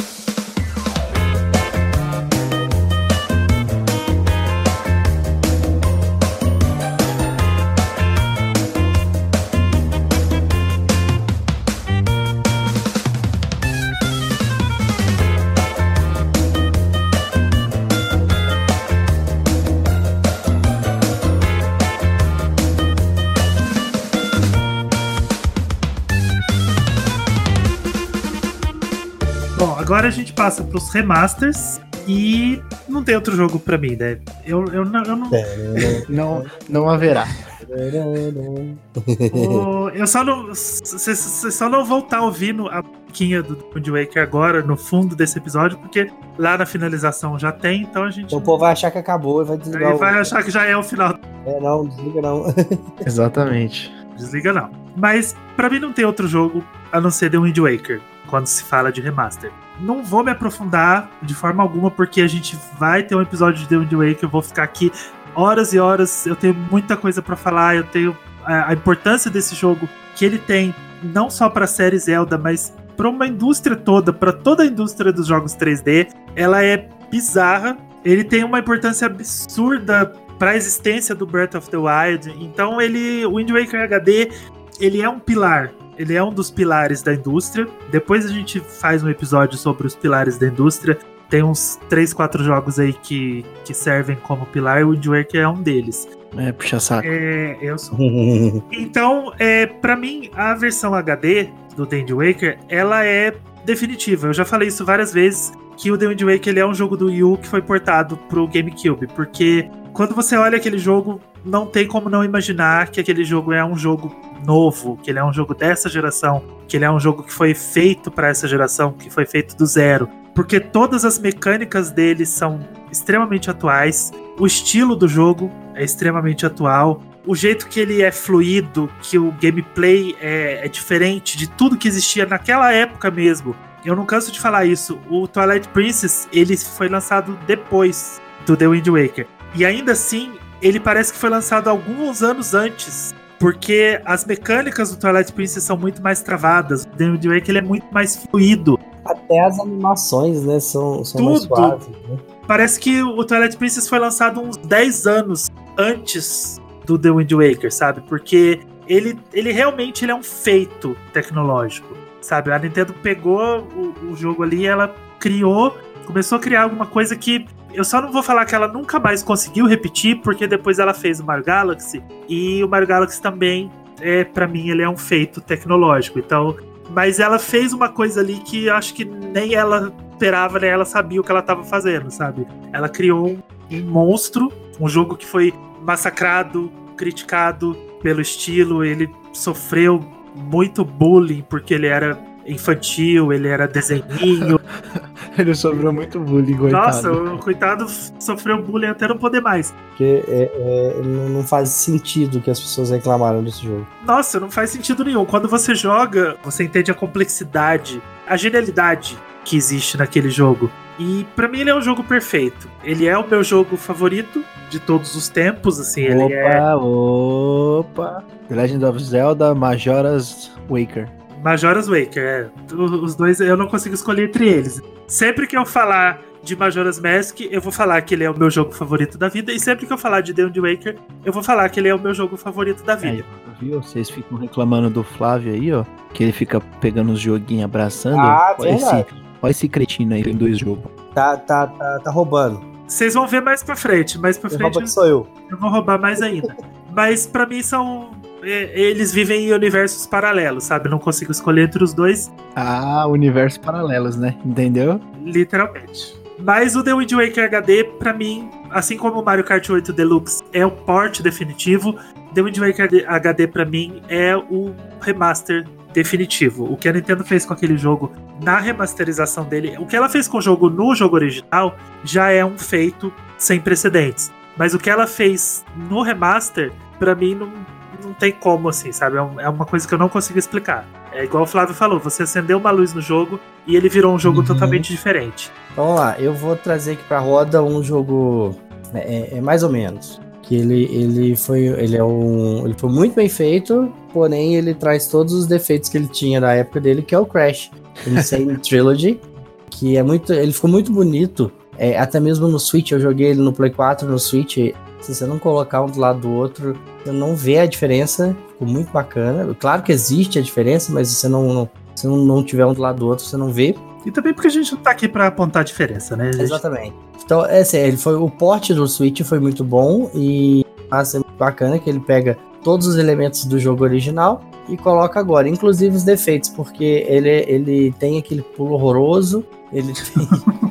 Agora a gente passa pros remasters e não tem outro jogo pra mim, né? Eu, eu, não, eu não... não... Não haverá. o, eu só não... Você só não vou estar ouvindo a musiquinha do Wind Waker agora, no fundo desse episódio, porque lá na finalização já tem, então a gente... O povo vai achar que acabou e vai desligar. Aí vai o... achar que já é o final. É, não, desliga não. Exatamente. Desliga não. Mas pra mim não tem outro jogo a não ser The Wind Waker, quando se fala de remaster. Não vou me aprofundar de forma alguma, porque a gente vai ter um episódio de The Wind Waker, eu vou ficar aqui horas e horas, eu tenho muita coisa pra falar, eu tenho a, a importância desse jogo, que ele tem, não só pra série Zelda, mas pra uma indústria toda, pra toda a indústria dos jogos três D, ela é bizarra, ele tem uma importância absurda pra existência do Breath of the Wild, então ele, o Wind Waker H D, ele é um pilar. Ele é um dos pilares da indústria. Depois a gente faz um episódio sobre os pilares da indústria. Tem uns três, quatro jogos aí que, que servem como pilar, e o Wind Waker é um deles. É, puxa saco. É, eu sou. Então, é, pra mim, a versão H D do The Wind Waker, ela é definitiva. Eu já falei isso várias vezes, que o The Wind Waker ele é um jogo do Wii U que foi portado pro GameCube, porque quando você olha aquele jogo, não tem como não imaginar que aquele jogo é um jogo novo, que ele é um jogo dessa geração, que ele é um jogo que foi feito para essa geração, que foi feito do zero, porque todas as mecânicas dele são extremamente atuais, o estilo do jogo é extremamente atual, o jeito que ele é fluido, que o gameplay é, é diferente de tudo que existia naquela época mesmo. Eu não canso de falar isso, o Twilight Princess ele foi lançado depois do The Wind Waker, e ainda assim ele parece que foi lançado alguns anos antes, porque as mecânicas do Twilight Princess são muito mais travadas. O The Wind Waker ele é muito mais fluido. Até as animações, né, são, são Tudo. mais suaves, né? Parece que o Twilight Princess foi lançado uns dez anos antes do The Wind Waker, sabe? Porque ele, ele realmente ele é um feito tecnológico, sabe? A Nintendo pegou o, o jogo ali, ela criou, começou a criar alguma coisa que... Eu só não vou falar que ela nunca mais conseguiu repetir, porque depois ela fez o Mario Galaxy, e o Mario Galaxy também, é, pra mim, ele é um feito tecnológico. Então, mas ela fez uma coisa ali que eu acho que nem ela esperava, nem ela sabia o que ela estava fazendo, sabe? Ela criou um, um monstro, um jogo que foi massacrado, criticado pelo estilo, ele sofreu muito bullying, porque ele era infantil, ele era desenhinho. Ele sofreu muito bullying, coitado. Nossa, o coitado sofreu bullying até não poder mais. Porque é, é, não faz sentido que as pessoas reclamaram desse jogo. Nossa, não faz sentido nenhum. Quando você joga, você entende a complexidade, a genialidade que existe naquele jogo. E pra mim ele é um jogo perfeito. Ele é o meu jogo favorito de todos os tempos, assim. Opa, ele é... opa. The Legend of Zelda Majora's Waker. Majora's Mask, é. Os dois eu não consigo escolher entre eles. Sempre que eu falar de Majora's Mask, eu vou falar que ele é o meu jogo favorito da vida, e sempre que eu falar de The Wind Waker, eu vou falar que ele é o meu jogo favorito da vida. É, viu? Vocês ficam reclamando do Flávio aí, ó, que ele fica pegando os joguinhos, abraçando. Ah, olha, esse, olha esse cretino aí, tem dois jogos. Tá, tá, tá, tá roubando. Vocês vão ver mais pra frente, mais pra Quem frente rouba que sou eu. eu vou roubar mais ainda. Mas pra mim são... Eles vivem em universos paralelos, sabe? Não consigo escolher entre os dois. Ah, universos paralelos, né? Entendeu? Literalmente. Mas o The Wind Waker H D, pra mim, assim como o Mario Kart oito Deluxe é o port definitivo, The Wind Waker H D pra mim é o remaster definitivo. O que a Nintendo fez com aquele jogo na remasterização dele, o que ela fez com o jogo no jogo original, já é um feito sem precedentes. Mas o que ela fez no remaster, pra mim, não, não tem como, assim, sabe? É, um, é uma coisa que eu não consigo explicar. É igual o Flávio falou, você acendeu uma luz no jogo e ele virou um jogo uhum. totalmente diferente. Então, vamos lá, eu vou trazer aqui pra roda um jogo é, é mais ou menos. Que ele, ele, foi, ele, é um, ele foi muito bem feito, porém ele traz todos os defeitos que ele tinha na época dele, que é o Crash Insane Trilogy, que é muito, ele ficou muito bonito, é, até mesmo no Switch. Eu joguei ele no Play quatro, no Switch. Se você não colocar um do lado do outro, você não vê a diferença. Ficou muito bacana. Claro que existe a diferença, mas se você não, não, se não, não tiver um do lado do outro, você não vê. E também porque a gente não tá aqui pra apontar a diferença, né? Gente... Exatamente. Então, é assim, ele foi, o port do Switch foi muito bom e é muito bacana que ele pega todos os elementos do jogo original e coloca agora, inclusive os defeitos, porque ele, ele tem aquele pulo horroroso, ele tem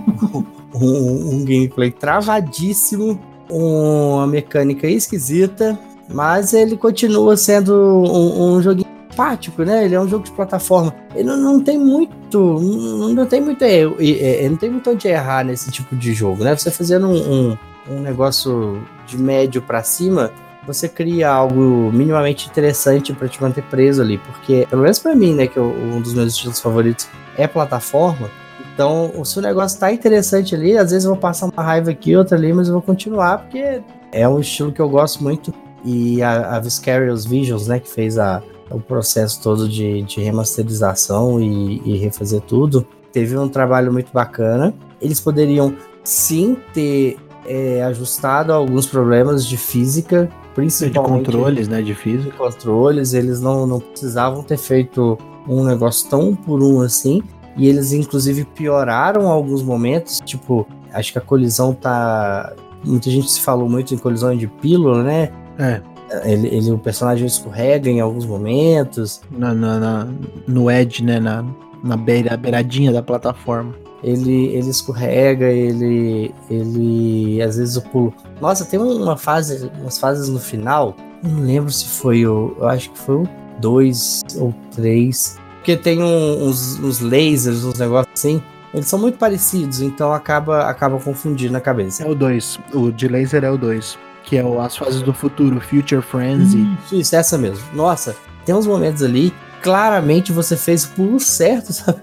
um, um gameplay travadíssimo, uma mecânica esquisita, mas ele continua sendo um, um joguinho simpático, né? Ele é um jogo de plataforma. Ele não, não tem muito, não, não tem muito erro, não tem muito onde errar nesse tipo de jogo, né? Você fazendo um, um, um negócio de médio pra cima, você cria algo minimamente interessante pra te manter preso ali, porque, pelo menos pra mim, né, que eu, um dos meus estilos favoritos é plataforma. Então, se o negócio tá interessante ali, às vezes eu vou passar uma raiva aqui, outra ali, mas eu vou continuar, porque é um estilo que eu gosto muito. E a, a Vicarious Visions, né, que fez a o processo todo de, de remasterização e, e refazer tudo, teve um trabalho muito bacana. Eles poderiam sim ter é, ajustado alguns problemas de física, principalmente de controles, né, de física. De controles, eles não, não precisavam ter feito um negócio tão por um assim, e eles inclusive pioraram alguns momentos, tipo, acho que a colisão tá... Muita gente se falou muito em colisão de pílula, né? É. Ele, ele, o personagem escorrega em alguns momentos. Na, na, na, no edge, né? Na, na beira, beiradinha da plataforma. Ele, ele escorrega, ele, ele... Às vezes o pulo... Nossa, tem uma fase, umas fases no final, não lembro se foi o... Eu acho que foi o dois ou três. Porque tem um, uns, uns lasers, uns negócios assim. Eles são muito parecidos, então acaba, acaba confundindo na cabeça. É o dois. O de laser é o dois. Que é o, as fases do futuro, Future Frenzy. Isso, isso, essa mesmo. Nossa, tem uns momentos ali, claramente você fez o pulo certo, sabe?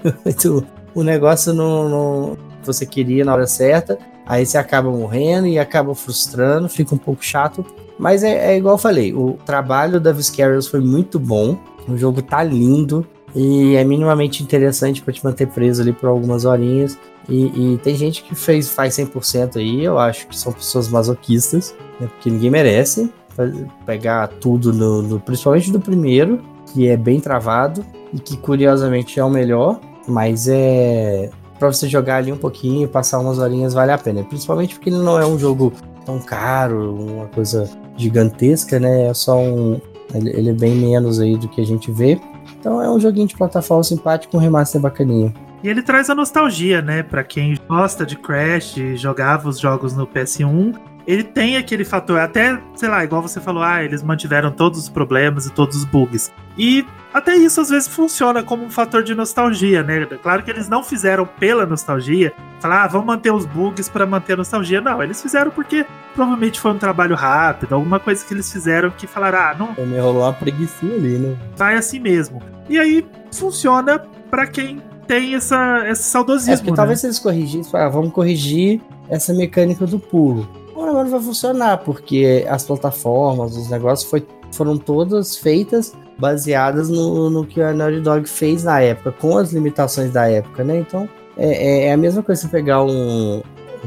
O negócio não, não você queria na hora certa, aí você acaba morrendo e acaba frustrando, fica um pouco chato. Mas é, é igual eu falei, o trabalho da Vicarious foi muito bom, o jogo tá lindo e é minimamente interessante para te manter preso ali por algumas horinhas. E, e tem gente que fez, faz cem por cento aí, eu acho que são pessoas masoquistas, né, porque ninguém merece pegar tudo, no, no, principalmente do primeiro, que é bem travado e que curiosamente é o melhor, mas é pra você jogar ali um pouquinho e passar umas horinhas vale a pena, principalmente porque ele não é um jogo tão caro, uma coisa gigantesca, né, é só um, ele, ele é bem menos aí do que a gente vê, então é um joguinho de plataforma simpático, um remaster bacaninho. E ele traz a nostalgia, né? Pra quem gosta de Crash, jogava os jogos no P S um, ele tem aquele fator, até, sei lá, igual você falou, ah, eles mantiveram todos os problemas e todos os bugs. E até isso às vezes funciona como um fator de nostalgia, né? Claro que eles não fizeram pela nostalgia, falar, ah, vamos manter os bugs pra manter a nostalgia. Não, eles fizeram porque provavelmente foi um trabalho rápido, alguma coisa que eles fizeram que falaram, ah, não... Me rolou uma preguicinha ali, né? Vai assim mesmo. E aí funciona pra quem tem essa, esse saudosismo, é, porque né? Talvez se eles corrigissem, ah, vamos corrigir essa mecânica do pulo. Agora não vai funcionar, porque as plataformas, os negócios foi, foram todas feitas baseadas no, no que a Naughty Dog fez na época, com as limitações da época, né? Então, é, é a mesma coisa você pegar um,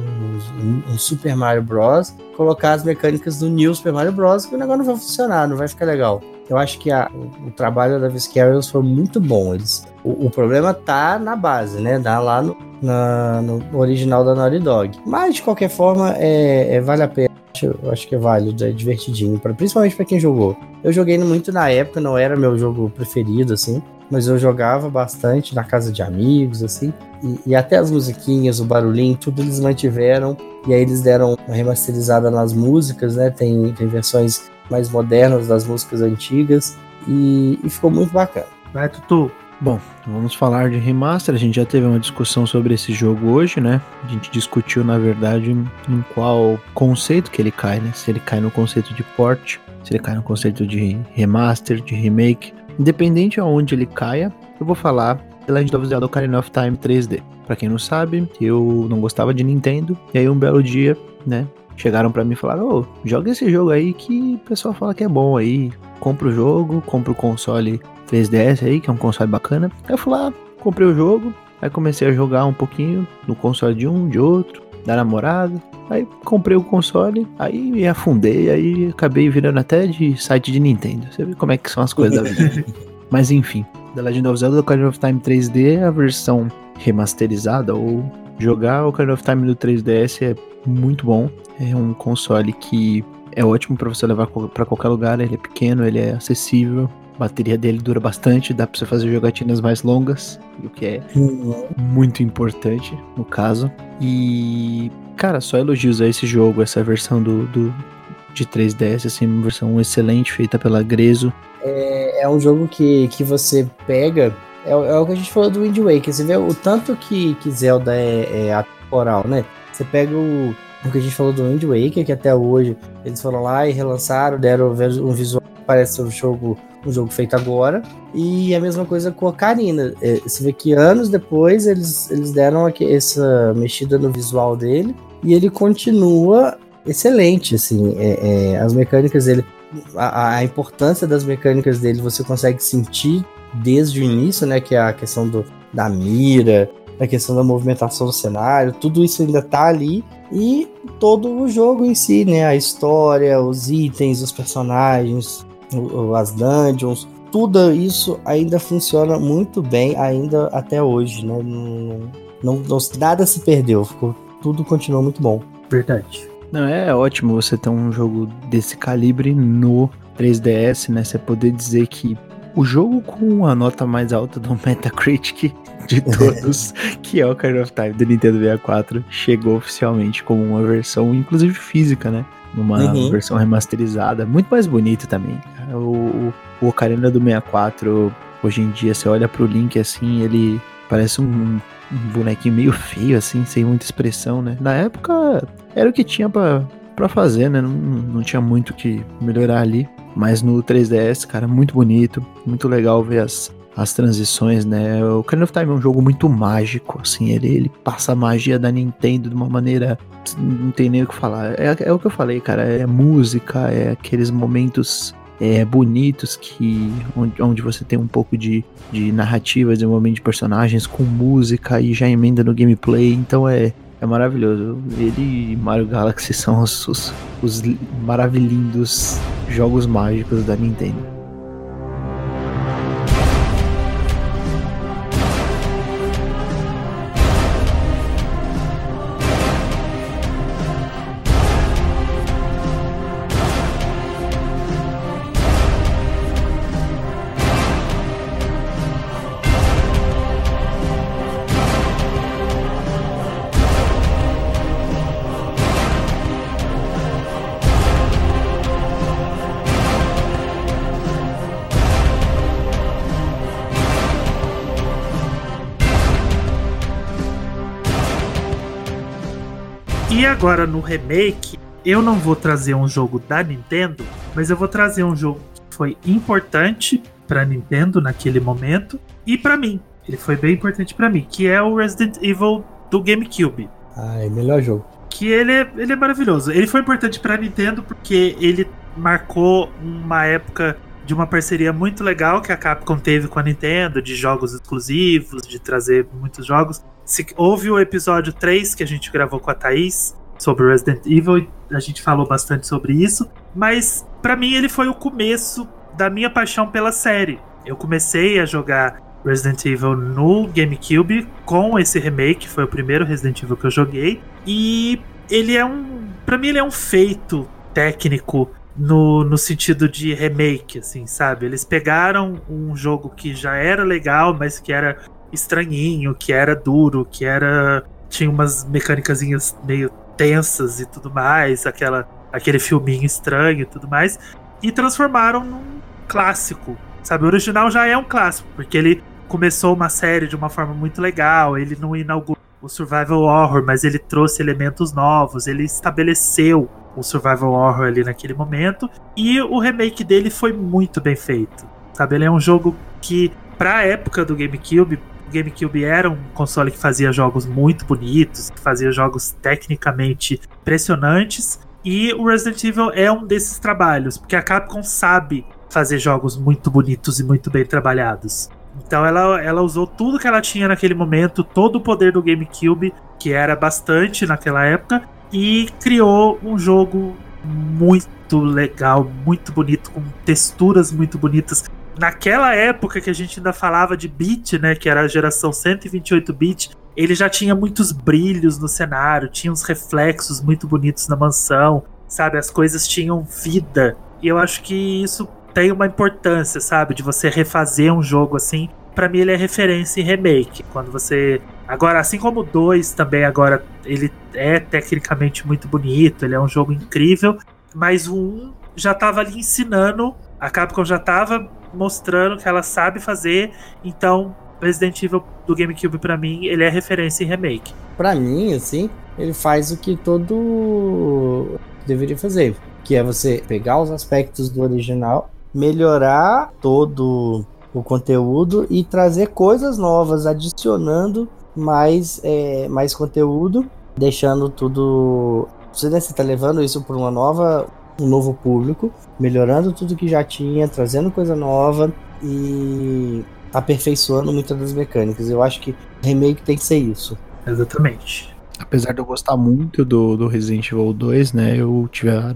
um, um Super Mario Bros., colocar as mecânicas do New Super Mario Bros., que o negócio não vai funcionar, não vai ficar legal. Eu acho que a, o, o trabalho da Viscerious foi muito bom. Eles, o, o problema tá na base, né? Dá lá no, na, no original da Naughty Dog. Mas, de qualquer forma, é, é, vale a pena. Eu acho que é válido, é divertidinho, pra, principalmente pra quem jogou. Eu joguei muito na época, não era meu jogo preferido, assim, mas eu jogava bastante na casa de amigos, assim, e, e até as musiquinhas, o barulhinho, tudo eles mantiveram, e aí eles deram uma remasterizada nas músicas, né, tem, tem versões mais modernas das músicas antigas, e, e ficou muito bacana. Vai, Tutu. Bom, vamos falar de remaster. A gente já teve uma discussão sobre esse jogo hoje, né? A gente discutiu, na verdade, em qual conceito que ele cai, né? Se ele cai no conceito de port, se ele cai no conceito de remaster, de remake. Independente aonde ele caia, eu vou falar The Legend of Zelda Ocarina of Time três D. Pra quem não sabe, eu não gostava de Nintendo, e aí um belo dia, né? Chegaram pra mim e falaram, ô, joga esse jogo aí que o pessoal fala que é bom aí. Compra o jogo, compra o console três D S aí, que é um console bacana. Aí eu fui lá, comprei o jogo, aí comecei a jogar um pouquinho no console de um, de outro, da namorada. Aí comprei o console, aí me afundei, aí acabei virando até de site de Nintendo. Você vê como é que são as coisas da vida. Mas enfim, The Legend of Zelda Ocarina of Time três D é a versão remasterizada, ou jogar o Ocarina of Time no três D S é muito bom. É um console que é ótimo para você levar para qualquer lugar, ele é pequeno, ele é acessível. A bateria dele dura bastante, dá pra você fazer jogatinas mais longas, o que é uhum. muito importante no caso. E, cara, só elogios a esse jogo, essa versão do, do, de três D S, assim, uma versão excelente, feita pela Grezzo. É, é um jogo que, que você pega, é, é o que a gente falou do Wind Waker, você vê o tanto que, que Zelda é, é atemporal, né? Você pega o, o que a gente falou do Wind Waker, que até hoje eles foram lá e relançaram, deram um visual que parece um jogo... um jogo feito agora, e a mesma coisa com a Ocarina. É, você vê que anos depois eles, eles deram aqui, essa mexida no visual dele, e ele continua excelente, assim, é, é, as mecânicas dele, a, a importância das mecânicas dele você consegue sentir desde o início, né, que é a questão do, da mira, a questão da movimentação do cenário, tudo isso ainda tá ali, e todo o jogo em si, né, a história, os itens, os personagens, as dungeons, tudo isso ainda funciona muito bem, ainda até hoje, né? Não, não, não, nada se perdeu, ficou, tudo continua muito bom. Verdade. Não, é ótimo você ter um jogo desse calibre no três D S, né? Você poder dizer que o jogo com a nota mais alta do Metacritic de todos, que é o Ocarina of Time do Nintendo sessenta e quatro, chegou oficialmente como uma versão, inclusive física, né? Numa uhum. versão remasterizada, muito mais bonito também. O, o, o Ocarina do sessenta e quatro, hoje em dia, você olha pro Link assim, ele parece um, um bonequinho meio feio, assim, sem muita expressão, né? Na época, era o que tinha pra, pra fazer, né? Não, não tinha muito o que melhorar ali. Mas no três D S, cara, muito bonito, muito legal ver as, as transições, né? O Ocarina of Time é um jogo muito mágico, assim, ele, ele passa a magia da Nintendo de uma maneira... não tem nem o que falar, é, é o que eu falei, cara, é música, é aqueles momentos é, bonitos que, onde, onde você tem um pouco de, de narrativa, desenvolvimento de personagens com música e já emenda no gameplay, então é, é maravilhoso. Ele e Mario Galaxy são os, os, os maravilhindos jogos mágicos da Nintendo. E agora no remake, eu não vou trazer um jogo da Nintendo, mas eu vou trazer um jogo que foi importante pra Nintendo naquele momento e pra mim. Ele foi bem importante pra mim, que é o Resident Evil do GameCube. Ah, é o melhor jogo. Que ele é, ele é maravilhoso. Ele foi importante pra Nintendo porque ele marcou uma época de uma parceria muito legal que a Capcom teve com a Nintendo, de jogos exclusivos, de trazer muitos jogos. Se, houve o episódio três que a gente gravou com a Thaís sobre Resident Evil, e a gente falou bastante sobre isso, mas pra mim ele foi o começo da minha paixão pela série. Eu comecei a jogar Resident Evil no GameCube com esse remake, foi o primeiro Resident Evil que eu joguei, e ele é um, pra mim ele é um feito técnico no, no sentido de remake, assim, sabe? Eles pegaram um jogo que já era legal, mas que era estranhinho, que era duro, que era tinha umas mecânicazinhas meio tensas e tudo mais, aquela, aquele filminho estranho e tudo mais, e transformaram num clássico, sabe? O original já é um clássico, porque ele começou uma série de uma forma muito legal, ele não inaugurou o survival horror, mas ele trouxe elementos novos, ele estabeleceu o survival horror ali naquele momento, e o remake dele foi muito bem feito, sabe? Ele é um jogo que, pra época do GameCube, o GameCube era um console que fazia jogos muito bonitos, que fazia jogos tecnicamente impressionantes, e o Resident Evil é um desses trabalhos, porque a Capcom sabe fazer jogos muito bonitos e muito bem trabalhados. Então ela, ela usou tudo que ela tinha naquele momento, todo o poder do GameCube, que era bastante naquela época, e criou um jogo muito legal, muito bonito, com texturas muito bonitas. Naquela época que a gente ainda falava de bit, né, que era a geração cento e vinte e oito bit, ele já tinha muitos brilhos no cenário, tinha uns reflexos muito bonitos na mansão, sabe? As coisas tinham vida. E eu acho que isso tem uma importância, sabe? De você refazer um jogo assim. Pra mim ele é referência em remake. Quando você... Agora, assim como o dois também, agora ele é tecnicamente muito bonito, ele é um jogo incrível, mas o um já tava ali ensinando, a Capcom já tava mostrando que ela sabe fazer, então Resident Evil do GameCube pra mim, ele é referência em remake. Pra mim, assim, ele faz o que todo deveria fazer, que é você pegar os aspectos do original, melhorar todo o conteúdo e trazer coisas novas, adicionando mais, é, mais conteúdo, deixando tudo... Você, né, você tá levando isso para uma nova, um novo público, melhorando tudo que já tinha, trazendo coisa nova e aperfeiçoando muitas das mecânicas. Eu acho que remake tem que ser isso. Exatamente. Apesar de eu gostar muito do, do Resident Evil dois, né, eu tive a,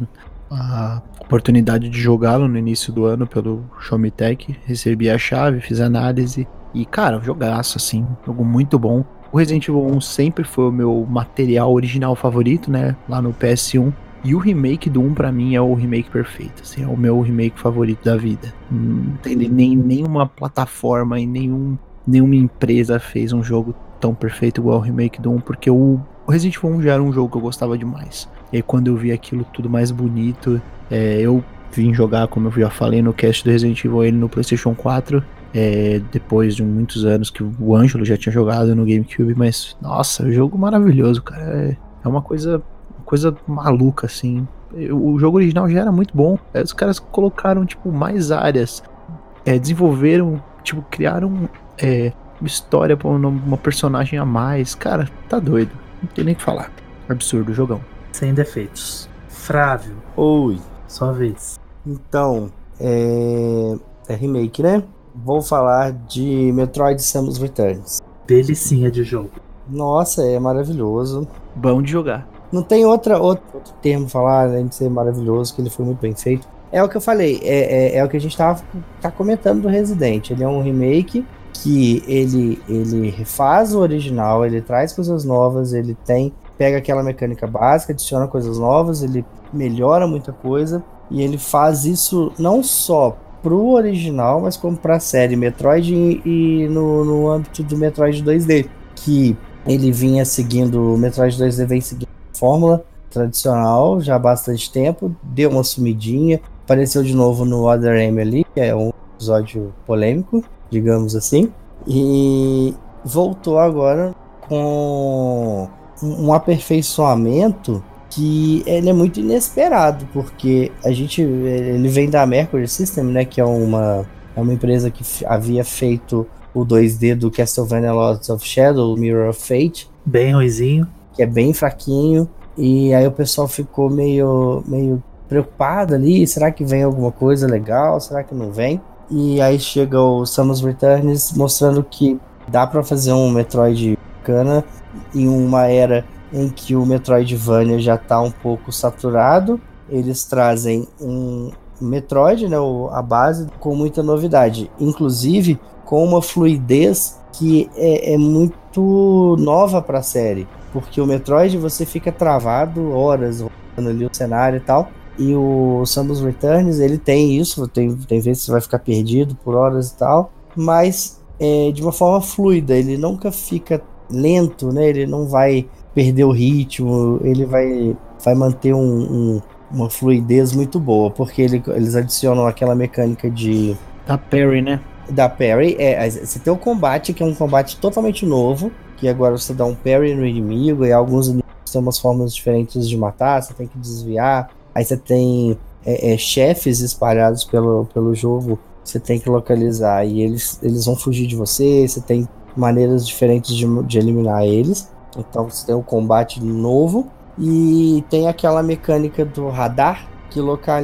a oportunidade de jogá-lo no início do ano pelo Show Me Tech, recebi a chave, fiz análise e, cara, um jogaço, assim, jogo muito bom. O Resident Evil um sempre foi o meu material original favorito, né, lá no P S um, e o remake do um pra mim é o remake perfeito, assim, é o meu remake favorito da vida. Não tem nem, nenhuma plataforma e nenhum, nenhuma empresa fez um jogo tão perfeito igual o remake do um, porque o O Resident Evil um já era um jogo que eu gostava demais. E aí quando eu vi aquilo tudo mais bonito, é, eu vim jogar, como eu já falei no cast do Resident Evil, ele no PlayStation quatro, é, depois de muitos anos que o Ângelo já tinha jogado no GameCube, mas, nossa, jogo maravilhoso, cara. É, é uma coisa, uma coisa maluca, assim. O jogo original já era muito bom. Aí os caras colocaram, tipo, mais áreas, é, desenvolveram, tipo, criaram é, uma história pra uma, uma personagem a mais. Cara, tá doido. Não tem nem o que falar. Absurdo, jogão. Sem defeitos. Frávio. Oi. Sua vez. Então, é... é remake, né? Vou falar de Metroid Samus Returns. Delicinha de jogo. Nossa, é maravilhoso. Bom de jogar. Não tem outra, outro, outro termo falar, além de ser maravilhoso, que ele foi muito bem feito. É o que eu falei, é, é, é o que a gente tava, tá comentando do Resident. Ele é um remake que ele, ele refaz o original, ele traz coisas novas, ele tem, pega aquela mecânica básica, adiciona coisas novas, ele melhora muita coisa, e ele faz isso não só pro original, mas como pra série Metroid e, e no, no âmbito do Metroid dois D, que ele vinha seguindo, o Metroid dois D vem seguindo a fórmula tradicional já há bastante tempo, deu uma sumidinha, apareceu de novo no Other M ali, que é um episódio polêmico, digamos assim, e voltou agora com um aperfeiçoamento que ele é muito inesperado, porque a gente, ele vem da Mercury System, né, que é uma, é uma empresa que havia feito o dois D do Castlevania Lords of Shadow, Mirror of Fate, bem ruizinho, que é bem fraquinho, e aí o pessoal ficou meio, meio preocupado ali, será que vem alguma coisa legal, será que não vem? E aí chega o Samus Returns mostrando que dá pra fazer um Metroid bacana em uma era em que o Metroidvania já tá um pouco saturado. Eles trazem um Metroid, né, a base, com muita novidade, inclusive com uma fluidez que é, é muito nova para a série, porque o Metroid você fica travado horas rolando ali o cenário e tal, e o Samus Returns ele tem isso, tem, tem vezes que você vai ficar perdido por horas e tal, mas é, de uma forma fluida, ele nunca fica lento, né, ele não vai perder o ritmo, ele vai, vai manter um, um, uma fluidez muito boa, porque ele, eles adicionam aquela mecânica de... Da parry, né? Da parry, é, você tem o combate, que é um combate totalmente novo, que agora você dá um parry no inimigo, e alguns inimigos têm umas formas diferentes de matar, você tem que desviar, aí você tem é, é, chefes espalhados pelo, pelo jogo, você tem que localizar, e eles, eles vão fugir de você, você tem maneiras diferentes de, de eliminar eles, então você tem um combate novo, e tem aquela mecânica do radar, que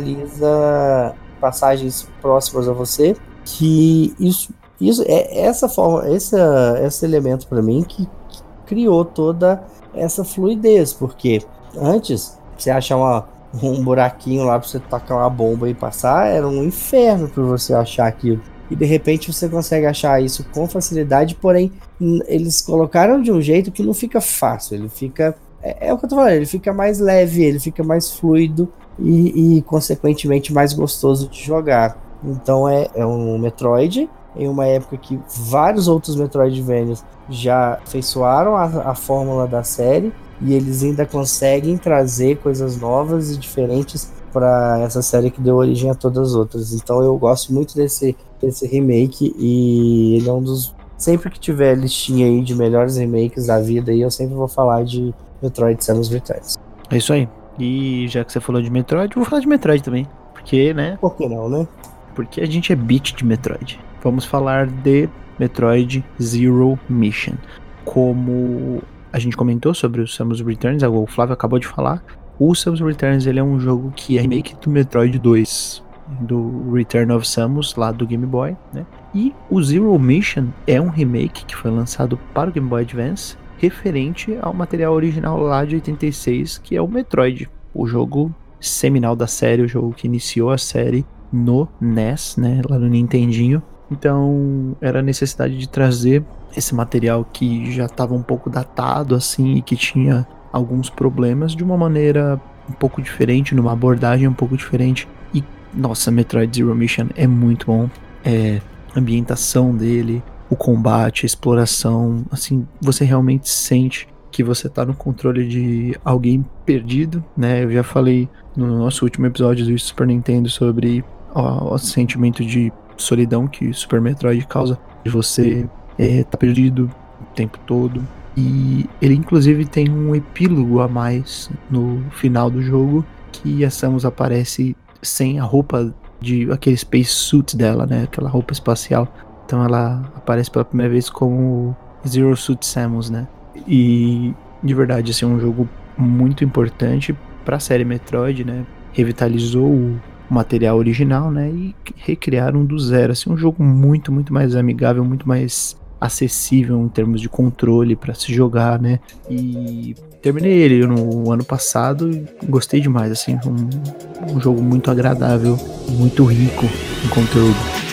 localiza passagens próximas a você, que isso, isso é essa forma, esse, esse elemento para mim que, que criou toda essa fluidez, porque antes você achar uma, um buraquinho lá para você tacar uma bomba e passar era um inferno para você achar aquilo, e de repente você consegue achar isso com facilidade, porém eles colocaram de um jeito que não fica fácil, ele fica, é, é o que eu tô falando, ele fica mais leve, ele fica mais fluido e, e consequentemente mais gostoso de jogar. Então é, é um Metroid, em uma época que vários outros Metroidvanias já afeiçoaram a, a fórmula da série, e eles ainda conseguem trazer coisas novas e diferentes para essa série que deu origem a todas as outras. Então eu gosto muito desse, desse remake, e ele é um dos... Sempre que tiver listinha aí de melhores remakes da vida, aí eu sempre vou falar de Metroid Samus Returns. É isso aí. E já que você falou de Metroid, eu vou falar de Metroid também. Porque, né? Por que não, né? Porque a gente é beat de Metroid. Vamos falar de Metroid Zero Mission. Como a gente comentou sobre o Samus Returns, o Flávio acabou de falar, o Samus Returns ele é um jogo que é remake do Metroid dois, do Return of Samus, lá do Game Boy, né? E o Zero Mission é um remake que foi lançado para o Game Boy Advance, referente ao material original lá de oitenta e seis, que é o Metroid, o jogo seminal da série, o jogo que iniciou a série no N E S, né, lá no Nintendinho. Então era a necessidade de trazer esse material que já estava um pouco datado assim, e que tinha alguns problemas, de uma maneira um pouco diferente, numa abordagem um pouco diferente. E nossa, Metroid Zero Mission é muito bom. É, a ambientação dele, o combate, a exploração, assim, você realmente sente que você tá no controle de alguém perdido, né? Eu já falei no nosso último episódio do Super Nintendo sobre o, o sentimento de solidão que o Super Metroid causa, de você é, tá perdido o tempo todo. E ele inclusive tem um epílogo a mais no final do jogo, que a Samus aparece sem a roupa de aquele space suit dela, né? Aquela roupa espacial. Então ela aparece pela primeira vez como Zero Suit Samus, né? E de verdade, assim, é um jogo muito importante para a série Metroid, né? Revitalizou o material original, né? E recriaram do zero, assim, um jogo muito, muito mais amigável, muito mais acessível em termos de controle para se jogar, né? E terminei ele no ano passado e gostei demais, assim, um, um jogo muito agradável, muito rico em conteúdo.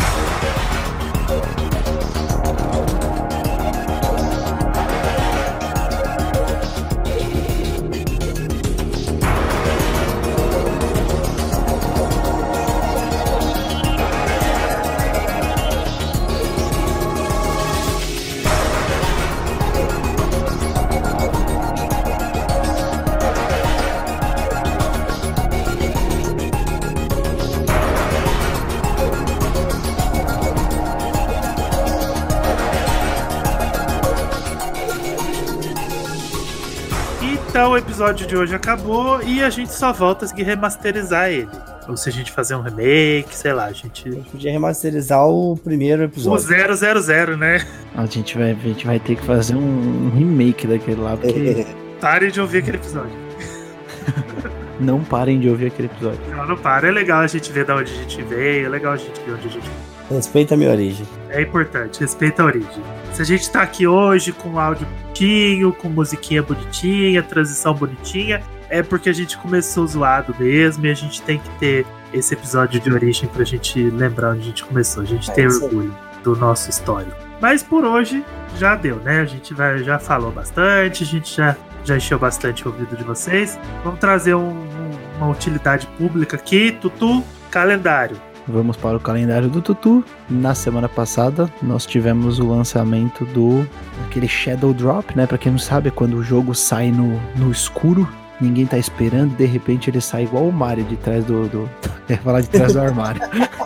Então o episódio de hoje acabou e a gente só volta a seguir remasterizar ele. Ou se a gente fazer um remake, sei lá, a gente... A gente podia remasterizar o primeiro episódio. O zero zero zero, né? A gente vai, a gente vai ter que fazer um, um remake daquele lá, porque... Pare de ouvir aquele episódio. Não parem de ouvir aquele episódio. Não, não para. É legal a gente ver de onde a gente veio, é legal a gente ver onde a gente veio. Respeita a minha origem. É importante, respeita a origem. Se a gente tá aqui hoje com áudio bonitinho, com musiquinha bonitinha, transição bonitinha, é porque a gente começou zoado mesmo e a gente tem que ter esse episódio de origem pra gente lembrar onde a gente começou. A gente é tem orgulho do nosso histórico. Mas por hoje já deu, né? A gente vai, já falou bastante, a gente já, já encheu bastante o ouvido de vocês. Vamos trazer um, um, uma utilidade pública aqui, Tutu, calendário. Vamos para o calendário do Tutu. Na semana passada, nós tivemos o lançamento do aquele Shadow Drop, né? Pra quem não sabe, é quando o jogo sai no, no escuro, ninguém tá esperando, de repente ele sai igual o Mario de trás do... do eu ia falar de trás do armário.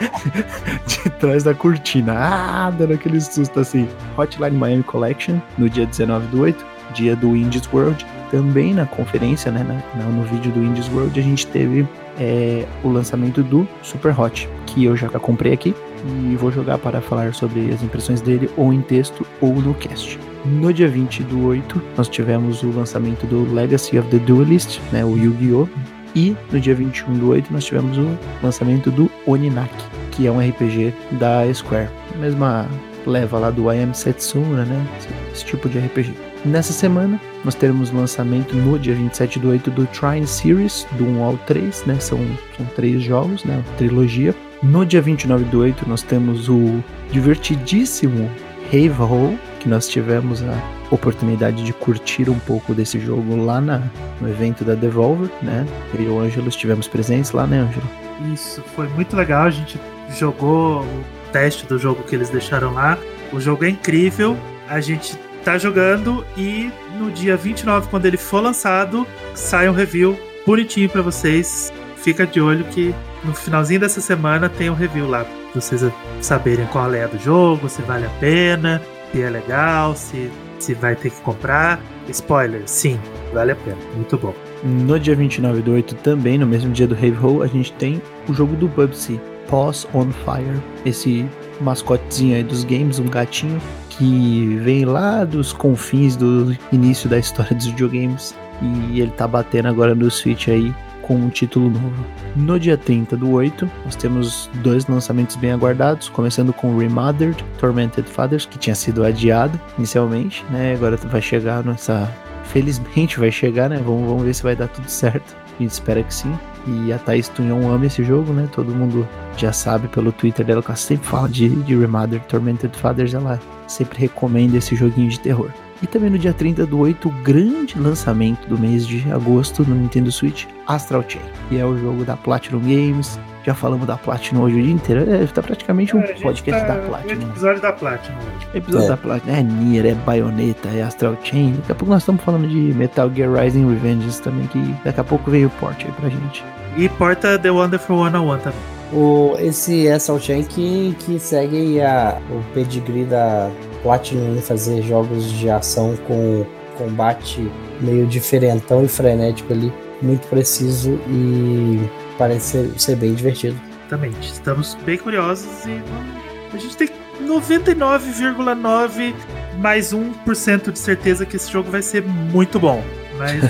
De trás da cortina. Ah, dando aquele susto assim. Hotline Miami Collection, no dia dezenove do oito, dia do Indies World. Também na conferência, né? Na, no vídeo do Indies World, a gente teve... É, o lançamento do Super Hot, que eu já comprei aqui e vou jogar para falar sobre as impressões dele ou em texto ou no cast. No dia vinte do oito, nós tivemos o lançamento do Legacy of the Duelist, né, o Yu-Gi-Oh! E no dia vinte e um do oito nós tivemos o lançamento do Oninaki, que é um R P G da Square. Mesma leva lá do I Am Setsuna, né, esse, esse tipo de R P G. Nessa semana, nós teremos o lançamento no dia vinte e sete do oito do Trine Series, do um ao três, né? São, são três jogos, né? Uma trilogia. No dia vinte e nove do oito, nós temos o divertidíssimo Rave Hole, que nós tivemos a oportunidade de curtir um pouco desse jogo lá na, no evento da Devolver, né? Eu e o Ângelo estivemos presentes lá, né, Ângelo? Isso, foi muito legal. A gente jogou o teste do jogo que eles deixaram lá. O jogo é incrível. A gente tá jogando e no dia vinte e nove, quando ele for lançado, sai um review bonitinho pra vocês. Fica de olho que no finalzinho dessa semana tem um review lá, pra vocês saberem qual é a do jogo, se vale a pena, se é legal, se, se vai ter que comprar. Spoiler, sim, vale a pena, muito bom. No dia vinte e nove do oito, também no mesmo dia do Rave Hole, a gente tem o jogo do Bubsy, Paws on Fire, esse mascotezinho aí dos games, um gatinho que vem lá dos confins do início da história dos videogames e ele tá batendo agora no Switch aí com um título novo. No dia trinta do oito, nós temos dois lançamentos bem aguardados, começando com Remothered Tormented Fathers, que tinha sido adiado inicialmente, né? Agora vai chegar nessa... Felizmente vai chegar, né? Vamos, vamos ver se vai dar tudo certo. A gente espera que sim. E a Thaís Tunhon ama esse jogo, né? Todo mundo já sabe pelo Twitter dela que ela sempre fala de, de Remothered Tormented Fathers. Ela sempre recomenda esse joguinho de terror. E também no dia trinta do oito, o grande lançamento do mês de agosto no Nintendo Switch, Astral Chain, que é o jogo da Platinum Games. Já falamos da Platinum hoje o dia inteiro. É, tá praticamente um é, podcast tá da Platinum. Episódio da Platinum hoje. Episódio é. da Platinum. É Nier, é Bayonetta, é Astral Chain. Daqui a pouco nós estamos falando de Metal Gear Rising Revengeance também, que daqui a pouco veio o port aí pra gente. E porta The Wonderful one oh one também. O, esse Astral Chain que, que segue a, o pedigree da Platinum em fazer jogos de ação com combate meio diferentão e frenético ali, muito preciso e parece ser, ser bem divertido. Exatamente, estamos bem curiosos e a gente tem noventa e nove vírgula nove mais um por cento de certeza que esse jogo vai ser muito bom, mas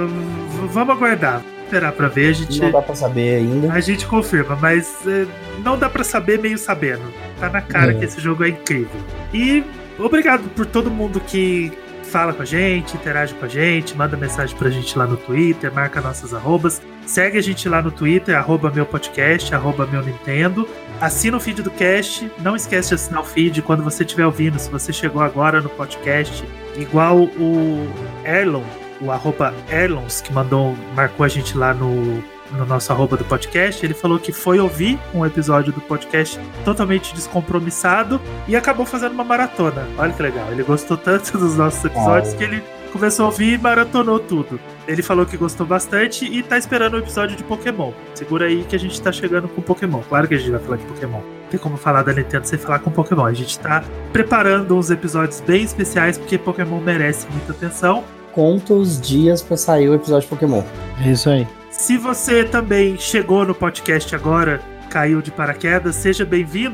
v- vamos aguardar. Esperar pra ver, a gente... Não dá pra saber ainda. A gente confirma, mas é, não dá pra saber meio sabendo. Tá na cara é. que esse jogo é incrível. E obrigado por todo mundo que fala com a gente, interage com a gente, manda mensagem pra gente lá no Twitter, marca nossas arrobas. Segue a gente lá no Twitter, arroba meu podcast, arroba meu Nintendo. Assina o feed do cast, não esquece de assinar o feed quando você estiver ouvindo. Se você chegou agora no podcast, igual o Erlon, o arroba Erlons, que mandou, marcou a gente lá no, no nosso arroba do podcast, ele falou que foi ouvir um episódio do podcast totalmente descompromissado e acabou fazendo uma maratona. Olha que legal, ele gostou tanto dos nossos episódios oh. que ele começou a ouvir e maratonou tudo. Ele falou que gostou bastante e tá esperando o episódio de Pokémon. Segura aí que a gente tá chegando com Pokémon. Claro que a gente vai falar de Pokémon. Não tem como falar da Nintendo sem falar com Pokémon. A gente tá preparando uns episódios bem especiais porque Pokémon merece muita atenção. Conta os dias pra sair o episódio de Pokémon. É isso aí. Se você também chegou no podcast agora, caiu de paraquedas, seja bem-vindo.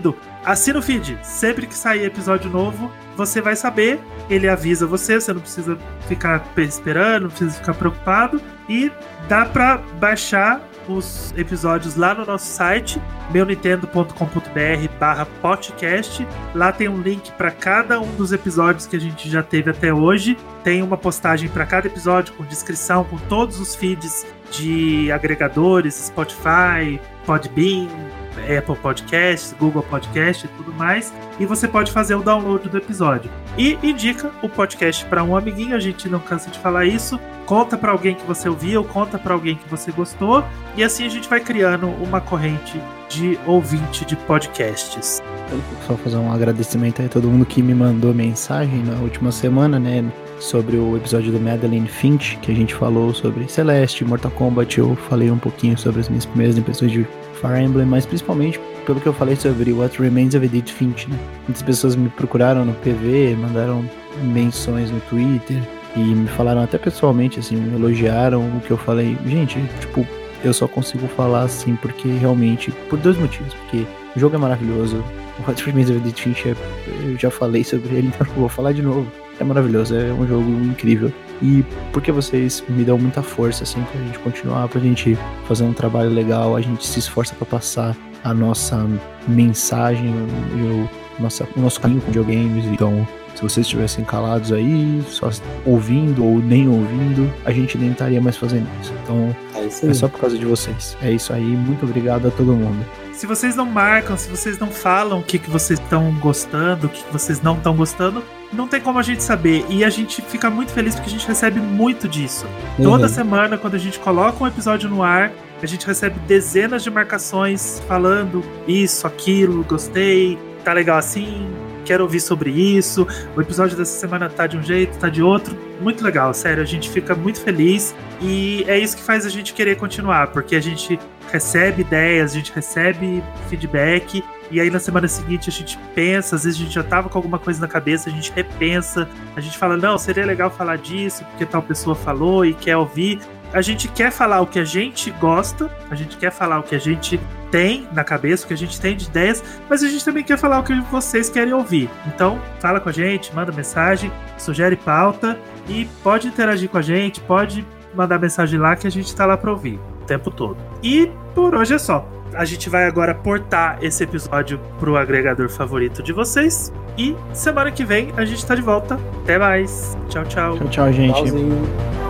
assina o feed. Sempre que sair episódio novo, você vai saber. Ele avisa você, você não precisa ficar esperando, não precisa ficar preocupado. E dá pra baixar os episódios lá no nosso site, meu nintendo ponto com ponto b r barra podcast. Lá tem um link para cada um dos episódios que a gente já teve até hoje. Tem uma postagem para cada episódio com descrição, com todos os feeds de agregadores, Spotify, Podbean, Apple Podcasts, Google Podcasts e tudo mais. E você pode fazer o download do episódio. E indica o podcast para um amiguinho, a gente não cansa de falar isso. Conta para alguém que você ouviu, conta para alguém que você gostou. E assim a gente vai criando uma corrente de ouvinte de podcasts. Só fazer um agradecimento aí a todo mundo que me mandou mensagem na última semana, né? Sobre o episódio do Madeline Finch, que a gente falou sobre Celeste, Mortal Kombat. Eu falei um pouquinho sobre as minhas primeiras impressões de Fire Emblem, mas principalmente pelo que eu falei sobre What Remains of Edith Finch, né? Muitas pessoas me procuraram no P V, mandaram menções no Twitter e me falaram até pessoalmente, assim, me elogiaram o que eu falei. Gente, tipo, eu só consigo falar assim porque realmente, por dois motivos, porque o jogo é maravilhoso, What Remains of Edith Finch, é, eu já falei sobre ele, então vou falar de novo. É maravilhoso, é um jogo incrível. E porque vocês me dão muita força, assim, pra gente continuar, pra gente fazer um trabalho legal, a gente se esforça pra passar a nossa mensagem, o, nossa, o nosso caminho com videogames. Então, se vocês estivessem calados aí, só ouvindo ou nem ouvindo, a gente nem estaria mais fazendo isso. Então, é, isso é só por causa de vocês. É isso aí, muito obrigado a todo mundo. Se vocês não marcam, se vocês não falam o que, que vocês estão gostando, o que, que vocês não estão gostando, não tem como a gente saber. E a gente fica muito feliz porque a gente recebe muito disso. Uhum. Toda semana, quando a gente coloca um episódio no ar, a gente recebe dezenas de marcações falando isso, aquilo, gostei, tá legal assim, quero ouvir sobre isso. O episódio dessa semana tá de um jeito, tá de outro. Muito legal, sério, a gente fica muito feliz. E é isso que faz a gente querer continuar, porque a gente recebe ideias, a gente recebe feedback, e aí na semana seguinte a gente pensa, às vezes a gente já tava com alguma coisa na cabeça, a gente repensa, a gente fala, não, seria legal falar disso, porque tal pessoa falou e quer ouvir. A gente quer falar o que a gente gosta, a gente quer falar o que a gente tem na cabeça, o que a gente tem de ideias, mas a gente também quer falar o que vocês querem ouvir. Então, fala com a gente, manda mensagem, sugere pauta e pode interagir com a gente, pode mandar mensagem lá que a gente tá lá pra ouvir o tempo todo. E por hoje é só. A gente vai agora portar esse episódio pro agregador favorito de vocês. E semana que vem a gente tá de volta. Até mais. Tchau, tchau. Tchau, tchau, gente. Tchauzinho.